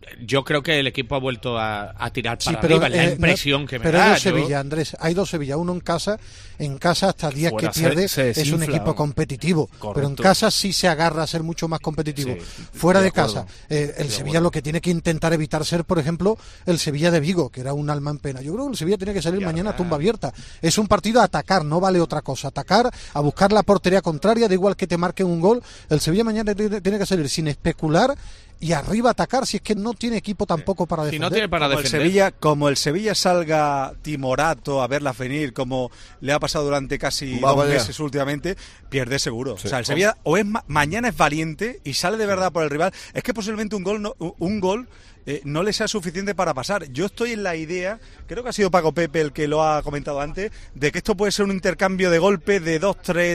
yo creo que el equipo ha vuelto a, a tirar para Sí, pero, arriba, es la eh, impresión no, que me pero da. hay dos yo- Sevilla, Andrés, hay dos Sevilla, uno en casa, en casa hasta el día Fuera que se- pierde se es un desinfla, equipo vamos. competitivo, pero en Correcto. casa sí se agarra a ser mucho más competitivo. Sí, Fuera de de, acuerdo. casa, eh, el Sevilla lo que tiene que intentar evitar ser, por ejemplo, el Sevilla de Vigo, que era un alma en pena. Yo creo que el Sevilla tiene que salir mañana a tumba abierta. Es un partido a atacar, no vale otra cosa. Atacar, a buscar la portería contraria, da igual que te marquen un gol. El Sevilla mañana tiene, tiene que salir sin especular y arriba atacar, si es que no tiene equipo tampoco para Si defender. no tiene para Como el defender. Sevilla, como el Sevilla salga timorato a verla venir, como le ha pasado durante casi Va dos para allá. meses últimamente, pierde seguro. Sí. O sea, el Sevilla o es ma- mañana es valiente y sale de verdad por el rival. Es que posiblemente un gol no, un gol eh, no le sea suficiente para pasar. Yo estoy en la idea, creo que ha sido Paco Pepe el que lo ha comentado antes, de que esto puede ser un intercambio de golpes de dos tres,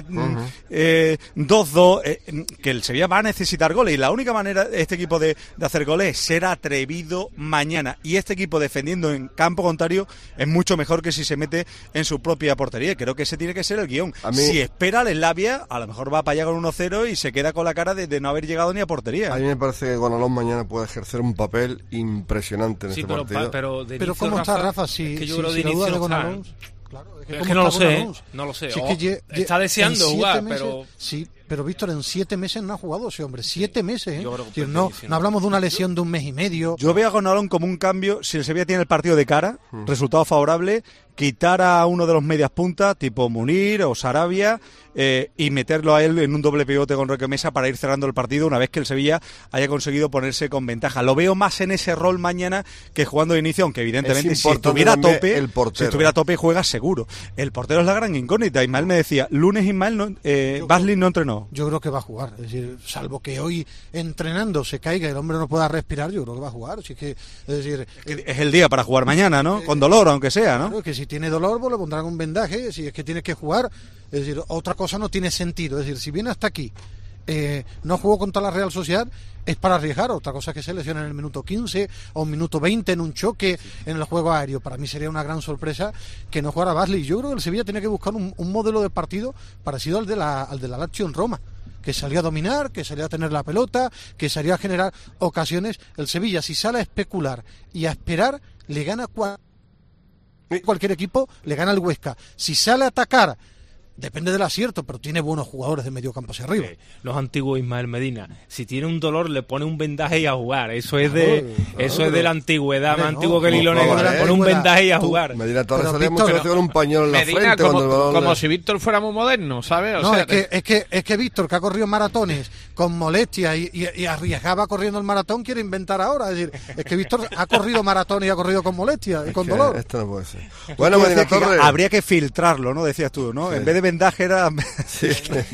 dos dos, eh, que el Sevilla va a necesitar goles. Y la única manera de este equipo de, de hacer goles es ser atrevido mañana. Y este equipo defendiendo en campo contrario es mucho mejor que si se mete en su propia portería. Creo que ese tiene que ser el guión. A mí- Si espera al Eslavia, a lo mejor va para allá con uno cero y se queda con la cara de, de no haber llegado ni a portería. A mí me parece que Gonalón mañana puede ejercer un papel impresionante en Sí, este pero, partido. pa- pero de Pero inicio, ¿cómo está Rafa? Si, es que yo si- creo si de la duda inicio de no está. Gonalons, claro, es que Es ¿cómo que no lo está sé, Gonalons? ¿eh? No lo sé. Si es O- que lle- lle- está deseando en siete jugar, meses- pero- Sí, pero Víctor, en siete meses no ha jugado ese hombre. Siete meses, ¿eh? yo creo que Es decir, puede no, ser, sí, no hablamos de una lesión de un mes y medio. Yo veo a Gonalón como un cambio, si el Sevilla tiene el partido de cara, resultado favorable, quitar a uno de los medias puntas, tipo Munir o Sarabia, eh, y meterlo a él en un doble pivote con Roque Mesa para ir cerrando el partido una vez que el Sevilla haya conseguido ponerse con ventaja. Lo veo más en ese rol mañana que jugando de inicio, aunque evidentemente Es si importante estuviera a también tope, el portero. si estuviera a tope juega seguro. El portero es la gran incógnita. Ismael me decía, lunes Ismael, no, eh, Basley no entrenó. Yo creo que va a jugar. Es decir, salvo que hoy entrenando se caiga y el hombre no pueda respirar, yo creo que va a jugar. Si es que, es decir, Es el día para jugar mañana, ¿no? Con dolor, aunque sea, ¿no? claro, que si tiene dolor, pues le pondrán un vendaje. Si es que tienes que jugar, es decir, otra cosa no tiene sentido. Es decir, si viene hasta aquí, eh, no jugó contra la Real Sociedad, es para arriesgar. Otra cosa es que se lesiona en el minuto quince o un minuto veinte en un choque en el juego aéreo. Para mí sería una gran sorpresa que no jugara Basley. Yo creo que el Sevilla tiene que buscar un, un modelo de partido parecido al de la, al de la Lazio en Roma, que salía a dominar, que salía a tener la pelota, que salía a generar ocasiones. El Sevilla, si sale a especular y a esperar, le gana cua- cualquier equipo, le gana el Huesca. Si sale a atacar, depende del acierto, pero tiene buenos jugadores de medio campo hacia arriba. Eh, Los antiguos Ismael Medina, si tiene un dolor le pone un vendaje y a jugar. Eso es de Claro, eso claro. es de la antigüedad, Hombre, más no, antiguo que el no, hilo no, negro. no, Le no, pone un no, vendaje y a tú- jugar. Medina Torres Pero, salía Víctor, muchas veces con un pañuelo en la Medina, frente como, cuando el balón como le- si Víctor fuera muy moderno, ¿sabes? O No, sea, es que, es que es que Víctor, que ha corrido maratones con molestia y, y- y arriesgaba corriendo el maratón, quiere inventar ahora. Es decir, es que Víctor ha corrido maratones y ha corrido con molestia y con que dolor. Esto no puede ser. Bueno, Tú Medina decías que Torres. habría que filtrarlo, ¿no? Decías tú, ¿no? Sí. En vez de vendaje era... Sí.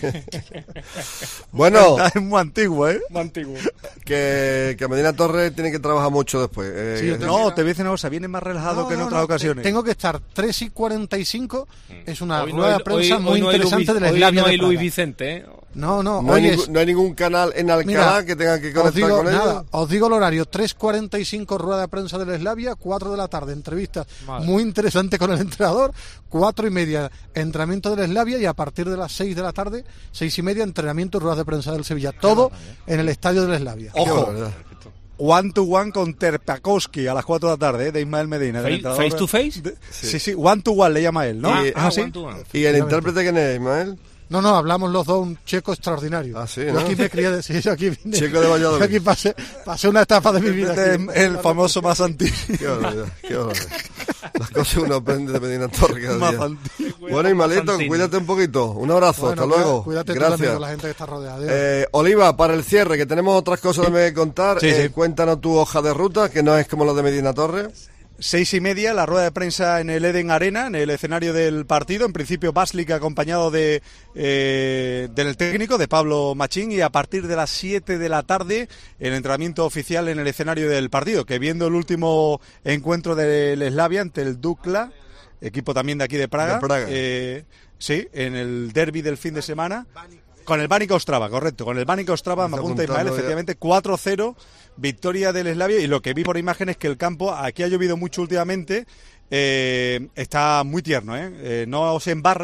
Bueno, es muy antiguo, ¿eh? Más antiguo. que, que Medina Torres tiene que trabajar mucho después. Eh, Sí, yo que- tengo- No, te voy a decir una cosa, viene más relajado No, que en no, otras no, ocasiones. Tengo que estar tres y cuarenta y cinco. Es una Hoy no rueda hay- de prensa hoy- muy hoy no hay interesante Luis- de la hoy Eslavia no hay de Luis Praga. Vicente, ¿eh? No, no, no, hay hoy ningún, es- no hay ningún canal en Alcalá Mira, que tenga que os conectar digo, con ellos. nada, os digo el horario, tres cuarenta y cinco rueda de prensa de la Eslavia, cuatro de la tarde, entrevista Vale. muy interesante con el entrenador, cuatro y media, entrenamiento de la Eslavia y a partir de las seis de la tarde, seis y media, entrenamiento y ruedas de prensa del Sevilla. Todo en el estadio de la Eslavia. Ojo, Qué barbaridad. one to one con Terpakowski a las cuatro de la tarde, ¿eh? De Ismael Medina. del Face- entrenador. face to face? De- sí. sí, one to one le llama él, ¿no? Y- ¿Es Ah, así? one to one. ¿Y el intérprete quién es, Ismael? No, no, hablamos los dos, un checo extraordinario. Ah, sí, Yo ¿no? aquí me crié de, sí, yo aquí vine- Checo de Valladolid. yo aquí pasé, pasé una etapa de mi vida. Este aquí. es el famoso más antiguo. Qué barbaridad, qué barbaridad. Las cosas uno aprende de Medina Torres cada Más día. antiguo. Bueno, Ismaelito, Santini. cuídate un poquito. Un abrazo, Bueno, hasta luego. Cuídate tú Gracias. también con la gente que está rodeada. Adiós. Eh, Oliva, para el cierre, que tenemos otras cosas que contar, Sí, eh, sí. cuéntanos tu hoja de ruta, que no es como la de Medina Torres. Seis y media, la rueda de prensa en el Eden Arena, en el escenario del partido. En principio, Baslik acompañado de eh, del técnico, de Pablo Machín. Y a partir de las siete de la tarde, el entrenamiento oficial en el escenario del partido. Que viendo el último encuentro del Slavia ante el Dukla, equipo también de aquí de Praga. De Praga. eh, sí, en el derbi del fin de semana. Con el Banica Ostrava, correcto. Con el Banica Ostrava, me Está apunta apuntando Ismael, ya. efectivamente, cuatro cero, victoria del Slavia. Y lo que vi por imágenes es que el campo, aquí ha llovido mucho últimamente, eh, está muy tierno, ¿eh? Eh, no se embarra,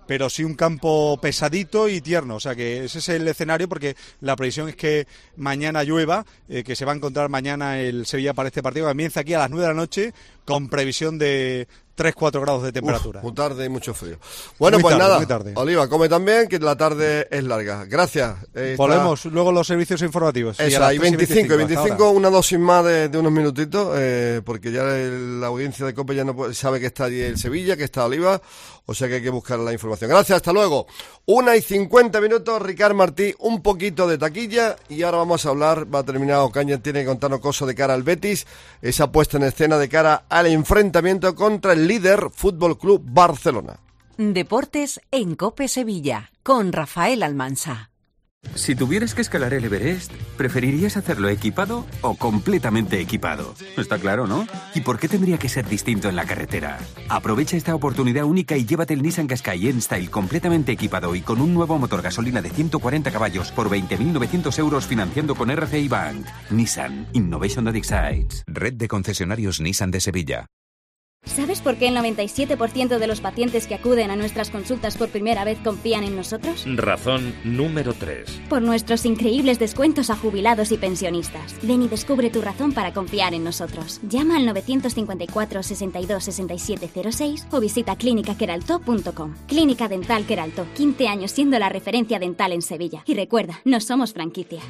pero sí un campo pesadito y tierno. O sea que ese es el escenario, porque la previsión es que mañana llueva, eh, que se va a encontrar mañana el Sevilla para este partido, que comienza aquí a las nueve de la noche, con previsión de tres cuatro grados de temperatura. Uf, muy tarde y mucho frío. Bueno, muy pues tarde, nada, muy tarde. Oliva, come también, que la tarde es larga. Gracias. Eh, Volvemos está... luego los servicios informativos. Esa, y veinticinco, y veinticinco una dosis más de, de unos minutitos, eh, porque ya el, la audiencia de COPE ya no puede, sabe que está allí el Sevilla, que está Oliva, o sea que hay que buscar la información. Gracias, hasta luego. Una y cincuenta minutos, Ricard Martí, un poquito de taquilla, y ahora vamos a hablar, va a terminar Ocaña, tiene que contarnos cosas de cara al Betis, esa puesta en escena de cara al enfrentamiento contra el líder Fútbol Club Barcelona. Deportes en COPE Sevilla, con Rafael Almansa. Si tuvieras que escalar el Everest, ¿preferirías hacerlo equipado o completamente equipado? Está claro, ¿no? ¿Y por qué tendría que ser distinto en la carretera? Aprovecha esta oportunidad única y llévate el Nissan Qashqai N-Style completamente equipado y con un nuevo motor gasolina de ciento cuarenta caballos por veinte mil novecientos euros financiando con R C I Bank. Nissan Innovation that excites. Red de concesionarios Nissan de Sevilla. ¿Sabes por qué el noventa y siete por ciento de los pacientes que acuden a nuestras consultas por primera vez confían en nosotros? Razón número tres. Por nuestros increíbles descuentos a jubilados y pensionistas. Ven y descubre tu razón para confiar en nosotros. Llama al novecientos cincuenta y cuatro, sesenta y dos, sesenta y siete cero seis o visita clínica queralto punto com. Clínica Dental Queralto, quince años siendo la referencia dental en Sevilla. Y recuerda, no somos franquicia.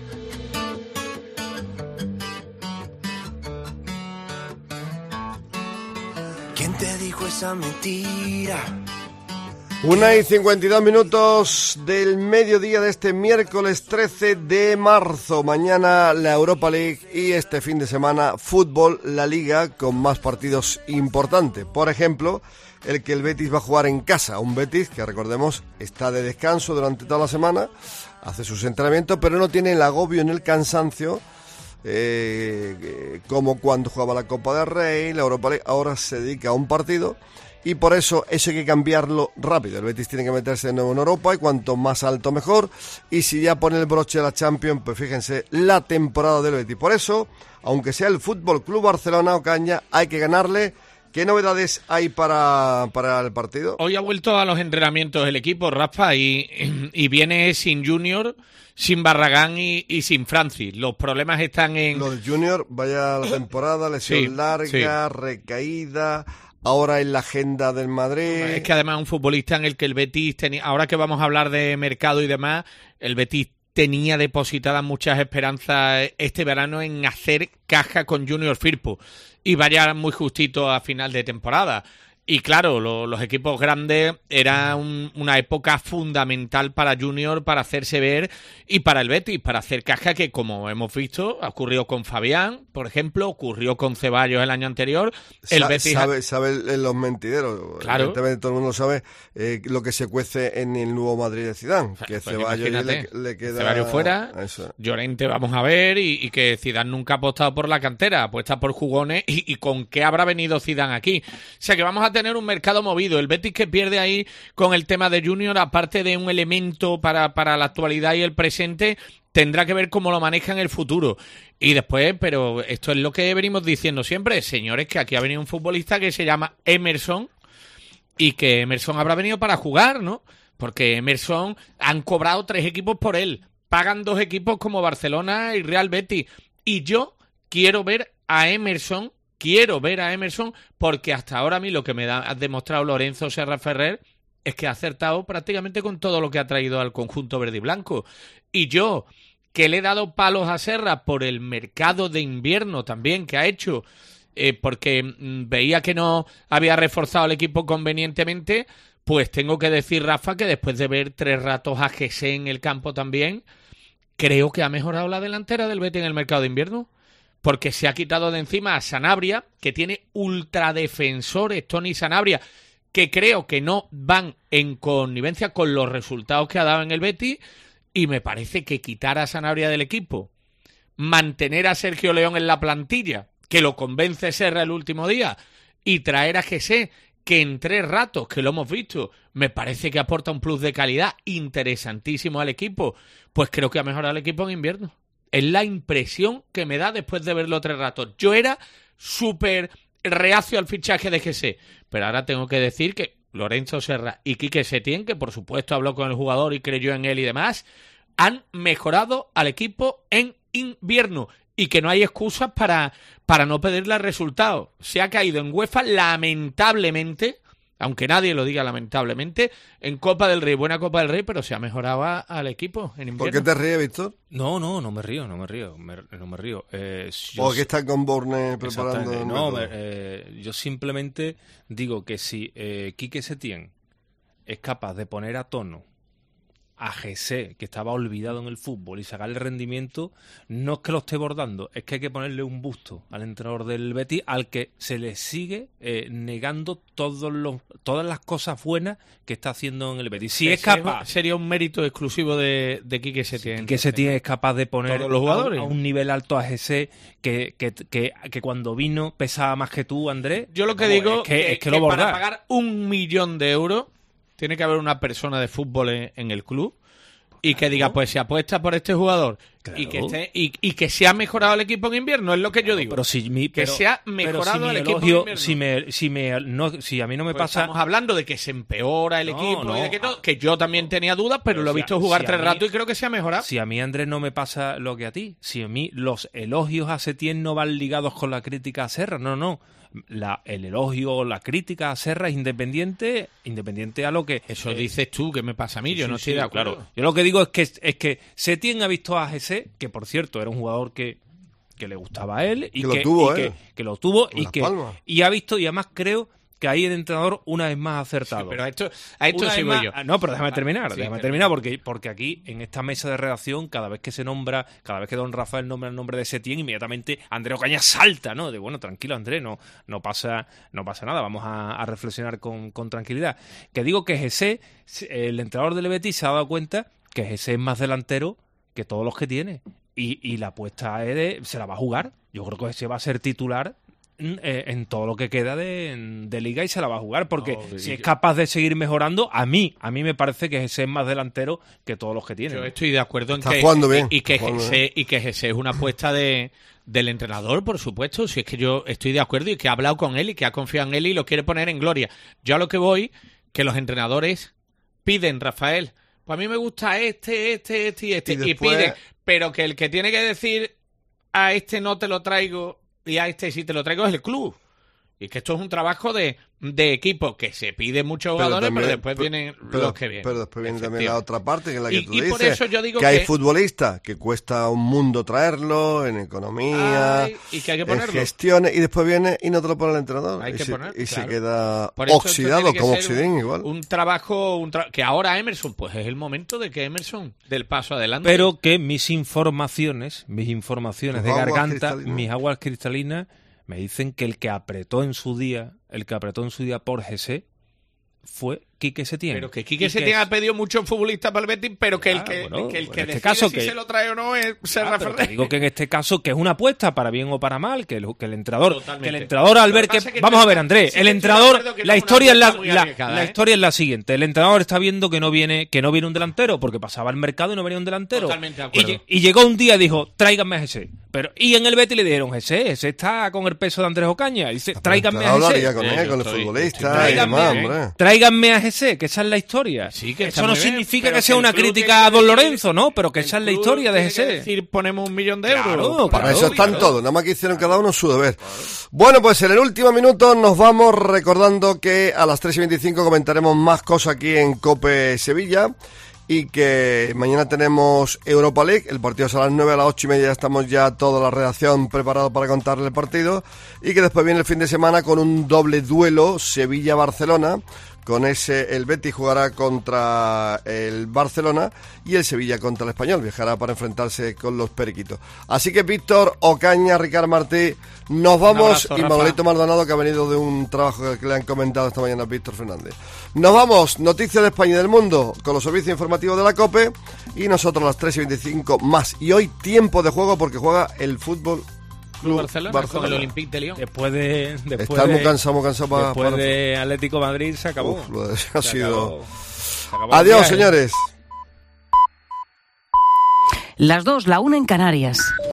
¿Quién te dijo esa mentira? Una y cincuenta y dos minutos del mediodía de este miércoles trece de marzo. Mañana la Europa League y este fin de semana fútbol, la Liga, con más partidos importantes. Por ejemplo, el que el Betis va a jugar en casa. Un Betis que, recordemos, está de descanso durante toda la semana, hace sus entrenamientos, pero no tiene el agobio ni el cansancio Eh, como cuando jugaba la Copa del Rey, la Europa League. Ahora se dedica a un partido y por eso eso hay que cambiarlo rápido. El Betis tiene que meterse de nuevo en Europa y cuanto más alto mejor, y si ya pone el broche a la Champions, pues fíjense la temporada del Betis. Por eso, aunque sea el Fútbol Club Barcelona, Ocaña, hay que ganarle. ¿Qué novedades hay para, para el partido? Hoy ha vuelto a los entrenamientos el equipo, Rafa, y, y viene sin Junior, sin Barragán y, y sin Francis. Los problemas están en... Lo de Junior, vaya la temporada, lesión sí, larga, sí. recaída, ahora en la agenda del Madrid. Es que además un futbolista en el que el Betis tenía... Ahora que vamos a hablar de mercado y demás, el Betis tenía depositadas muchas esperanzas este verano en hacer caja con Junior Firpo y vaya muy justito a final de temporada. Y claro, lo, los equipos grandes era un, una época fundamental para Junior, para hacerse ver, y para el Betis, para hacer caja, que como hemos visto, ocurrió con Fabián, por ejemplo, ocurrió con Ceballos el año anterior. El Sa Betis sabe, sabe los mentideros, claro. Evidentemente todo el mundo sabe eh, lo que se cuece en el nuevo Madrid de Zidane, que pues Ceballos le, le queda... Ceballos fuera, eso. Llorente vamos a ver, y, y que Zidane nunca ha apostado por la cantera, apuesta por jugones, y, y con qué habrá venido Zidane aquí. O sea que vamos a tener un mercado movido. El Betis que pierde ahí con el tema de Junior, aparte de un elemento para, para la actualidad y el presente, tendrá que ver cómo lo maneja en el futuro. Y después, pero esto es lo que venimos diciendo siempre, señores, que aquí ha venido un futbolista que se llama Emerson, y que Emerson habrá venido para jugar, ¿no? Porque Emerson han cobrado tres equipos por él, pagan dos equipos como Barcelona y Real Betis, y yo quiero ver a Emerson Quiero ver a Emerson, porque hasta ahora a mí lo que me da, ha demostrado Lorenzo Serra Ferrer es que ha acertado prácticamente con todo lo que ha traído al conjunto verde y blanco. Y yo, que le he dado palos a Serra por el mercado de invierno también que ha hecho, eh, porque mm, veía que no había reforzado el equipo convenientemente, pues tengo que decir, Rafa, que después de ver tres ratos a Jesse en el campo también, creo que ha mejorado la delantera del Betis en el mercado de invierno. Porque se ha quitado de encima a Sanabria, que tiene ultradefensores, Tony Sanabria, que creo que no van en connivencia con los resultados que ha dado en el Betis, y me parece que quitar a Sanabria del equipo, mantener a Sergio León en la plantilla, que lo convence Serra el último día, y traer a Jesse, que en tres ratos, que lo hemos visto, me parece que aporta un plus de calidad interesantísimo al equipo, pues creo que ha mejorado el equipo en invierno. Es la impresión que me da después de verlo tres ratos. Yo era súper reacio al fichaje de Jesse, pero ahora tengo que decir que Lorenzo Serra y Quique Setién, que por supuesto habló con el jugador y creyó en él y demás, han mejorado al equipo en invierno y que no hay excusas para, para no pedirle resultados. Se ha caído en UEFA lamentablemente, aunque nadie lo diga lamentablemente, en Copa del Rey, buena Copa del Rey, pero se ha mejorado a, al equipo en invierno. ¿Por qué te ríes, Víctor? No, no, no me río, no me río, me, no me río. Eh, yo ¿O que está con Borne preparando? No, me, eh, yo simplemente digo que si eh, Quique Setién es capaz de poner a tono a Jesse, que estaba olvidado en el fútbol, y sacarle rendimiento, no es que lo esté bordando, es que hay que ponerle un busto al entrenador del Betis, al que se le sigue eh, negando todos los, todas las cosas buenas que está haciendo en el Betis. Si es capaz... Sería un mérito exclusivo de, de Quique Setién. Si Quique Setién es capaz de poner todos los jugadores a, a un nivel alto a Jesse, que, que, que, que cuando vino pesaba más que tú, Andrés. Yo lo que no, digo es que, que, es que, que lo para pagar un millón de euros tiene que haber una persona de fútbol en, en el club y que diga, pues se apuesta por este jugador claro. y que esté, y, y que se ha mejorado el equipo en invierno, es lo que yo digo. Pero si mi, que pero, se ha mejorado si el elogio, equipo en invierno. Si, me, si, me, no, si a mí no me pues pasa... Estamos hablando de que se empeora el no, equipo no, y de que, todo, que yo también tenía dudas, pero, pero lo he visto si, jugar si tres mí, ratos y creo que se ha mejorado. Si a mí, Andrés, no me pasa lo que a ti. Si a mí los elogios a Setién no van ligados con la crítica a Serra, no, no. La, el elogio o la crítica a Serra es independiente independiente a lo que... Eso eh, dices tú, que me pasa a mí, yo sí, no estoy sí, de acuerdo. Claro. Yo lo que digo es que es que Setién ha visto a Jesse, que por cierto era un jugador que, que le gustaba a él y que, que lo tuvo, y eh. que, que lo tuvo Con y que palmas. Y ha visto, y además creo que ahí el entrenador una vez más acertado. Sí, pero a esto, a esto sí voy yo. No, pero déjame terminar, sí, déjame pero... terminar, porque, porque aquí, en esta mesa de redacción, cada vez que se nombra, cada vez que don Rafael nombra el nombre de Setién, inmediatamente Andrés Ocaña salta, ¿no? De bueno, tranquilo, Andrés, no, no pasa, no pasa nada, vamos a, a reflexionar con, con tranquilidad. Que digo que Jesse, el entrenador del Betis, se ha dado cuenta que Jesse es más delantero que todos los que tiene. Y, y la apuesta es de, se la va a jugar. Yo creo que Jesse va a ser titular en todo lo que queda de, de liga y se la va a jugar porque no, si es capaz de seguir mejorando, a mí a mí me parece que Jesse es más delantero que todos los que tiene. Yo estoy de acuerdo en Está que jugando bien. y, y que jugando Jesse, bien. y que Jesse es una apuesta de del entrenador, por supuesto, si es que yo estoy de acuerdo y que ha hablado con él y que ha confiado en él y lo quiere poner en gloria. Yo a lo que voy, que los entrenadores piden, Rafael, pues a mí me gusta este, este, este y este, y, después... y piden, pero que el que tiene que decir a este no te lo traigo y a este sí te lo traigo es el club. Y que esto es un trabajo de, de equipo, que se pide muchos jugadores, pero, también, pero después pero, vienen pero, los que vienen. Pero después viene también la otra parte, que es la que y, tú y dices, por eso yo digo que, que hay futbolistas que cuesta un mundo traerlo, en economía, Ay, y que hay que en ponerlo. gestiones, y después viene y no te lo pone el entrenador. Hay y que se, poner, y claro. se queda por eso oxidado, como Oxidín un, igual. Un trabajo, un tra que ahora Emerson, pues es el momento de que Emerson dé el paso adelante. Pero que mis informaciones, mis informaciones de aguas garganta, cristalinas. mis aguas cristalinas, me dicen que el que apretó en su día, el que apretó en su día por Jesse fue Quique Setién. Pero que Quique Setién ha pedido muchos futbolistas para el Betis, pero que el que, bueno, que, el que en este decide caso si que- se lo trae o no es Serra Ah, pero Ferrer. te digo que en este caso, que es una apuesta para bien o para mal, que el, que el entrenador, Totalmente. que el entrenador al Lo ver que que, pasa es que vamos estoy- a ver, Andrés, sí que el estoy de entrenador, acuerdo que la no es una historia es la, apuesta muy la, arriesgada, la ¿eh? historia es la siguiente, el entrenador está viendo que no viene, que no viene un delantero, porque pasaba el mercado y no venía un delantero. Totalmente de Y, acuerdo. lle- y llegó un día y dijo, tráiganme a Jesse. Pero, y en el Betis le dijeron, Jesse, Jesse está con el peso de Andrés Ocaña. Y dice, tráiganme a Hablaría Jesse. con Sí, él, yo con el estoy- futbolista estoy- y Tráiganme, demás, ¿eh? hombre. Tráiganme a Jesse, que esa es la historia. Sí, que Eso está no muy bien, significa pero que sea el una club crítica tiene a que Don decir- Lorenzo, ¿no? Pero que el esa es la club historia de tiene que Jesse. decir, ponemos un millón de Claro, euros. Para Claro, eso están claro. todos, nada más que hicieron cada uno su deber. Bueno, pues en el último minuto nos vamos recordando que a las tres y veinticinco comentaremos más cosas aquí en COPE Sevilla y que mañana tenemos Europa League, el partido es a las nueve, a las ocho y media ya estamos ya toda la redacción preparado para contarle el partido y que después viene el fin de semana con un doble duelo Sevilla-Barcelona. Con ese, el Betis jugará contra el Barcelona y el Sevilla contra el Español. Viajará para enfrentarse con los periquitos. Así que Víctor, Ocaña, Ricard Martí, nos vamos. abrazo, Y Rafa. Manolito Maldonado, que ha venido de un trabajo que le han comentado esta mañana a Víctor Fernández. Nos vamos. Noticias de España y del mundo con los servicios informativos de la COPE. Y nosotros a las tres y veinticinco más. Y hoy tiempo de juego porque juega el Fútbol Club Barcelona, Barcelona. con el Olympique de Lyon. Después de. Después Está de, muy cansado, muy cansado para... Después para- de Atlético Madrid se acabó. Uf, lo de- ha Se sido... acabó. Se acabó el Adiós, viaje. señores. Las dos, la una en Canarias.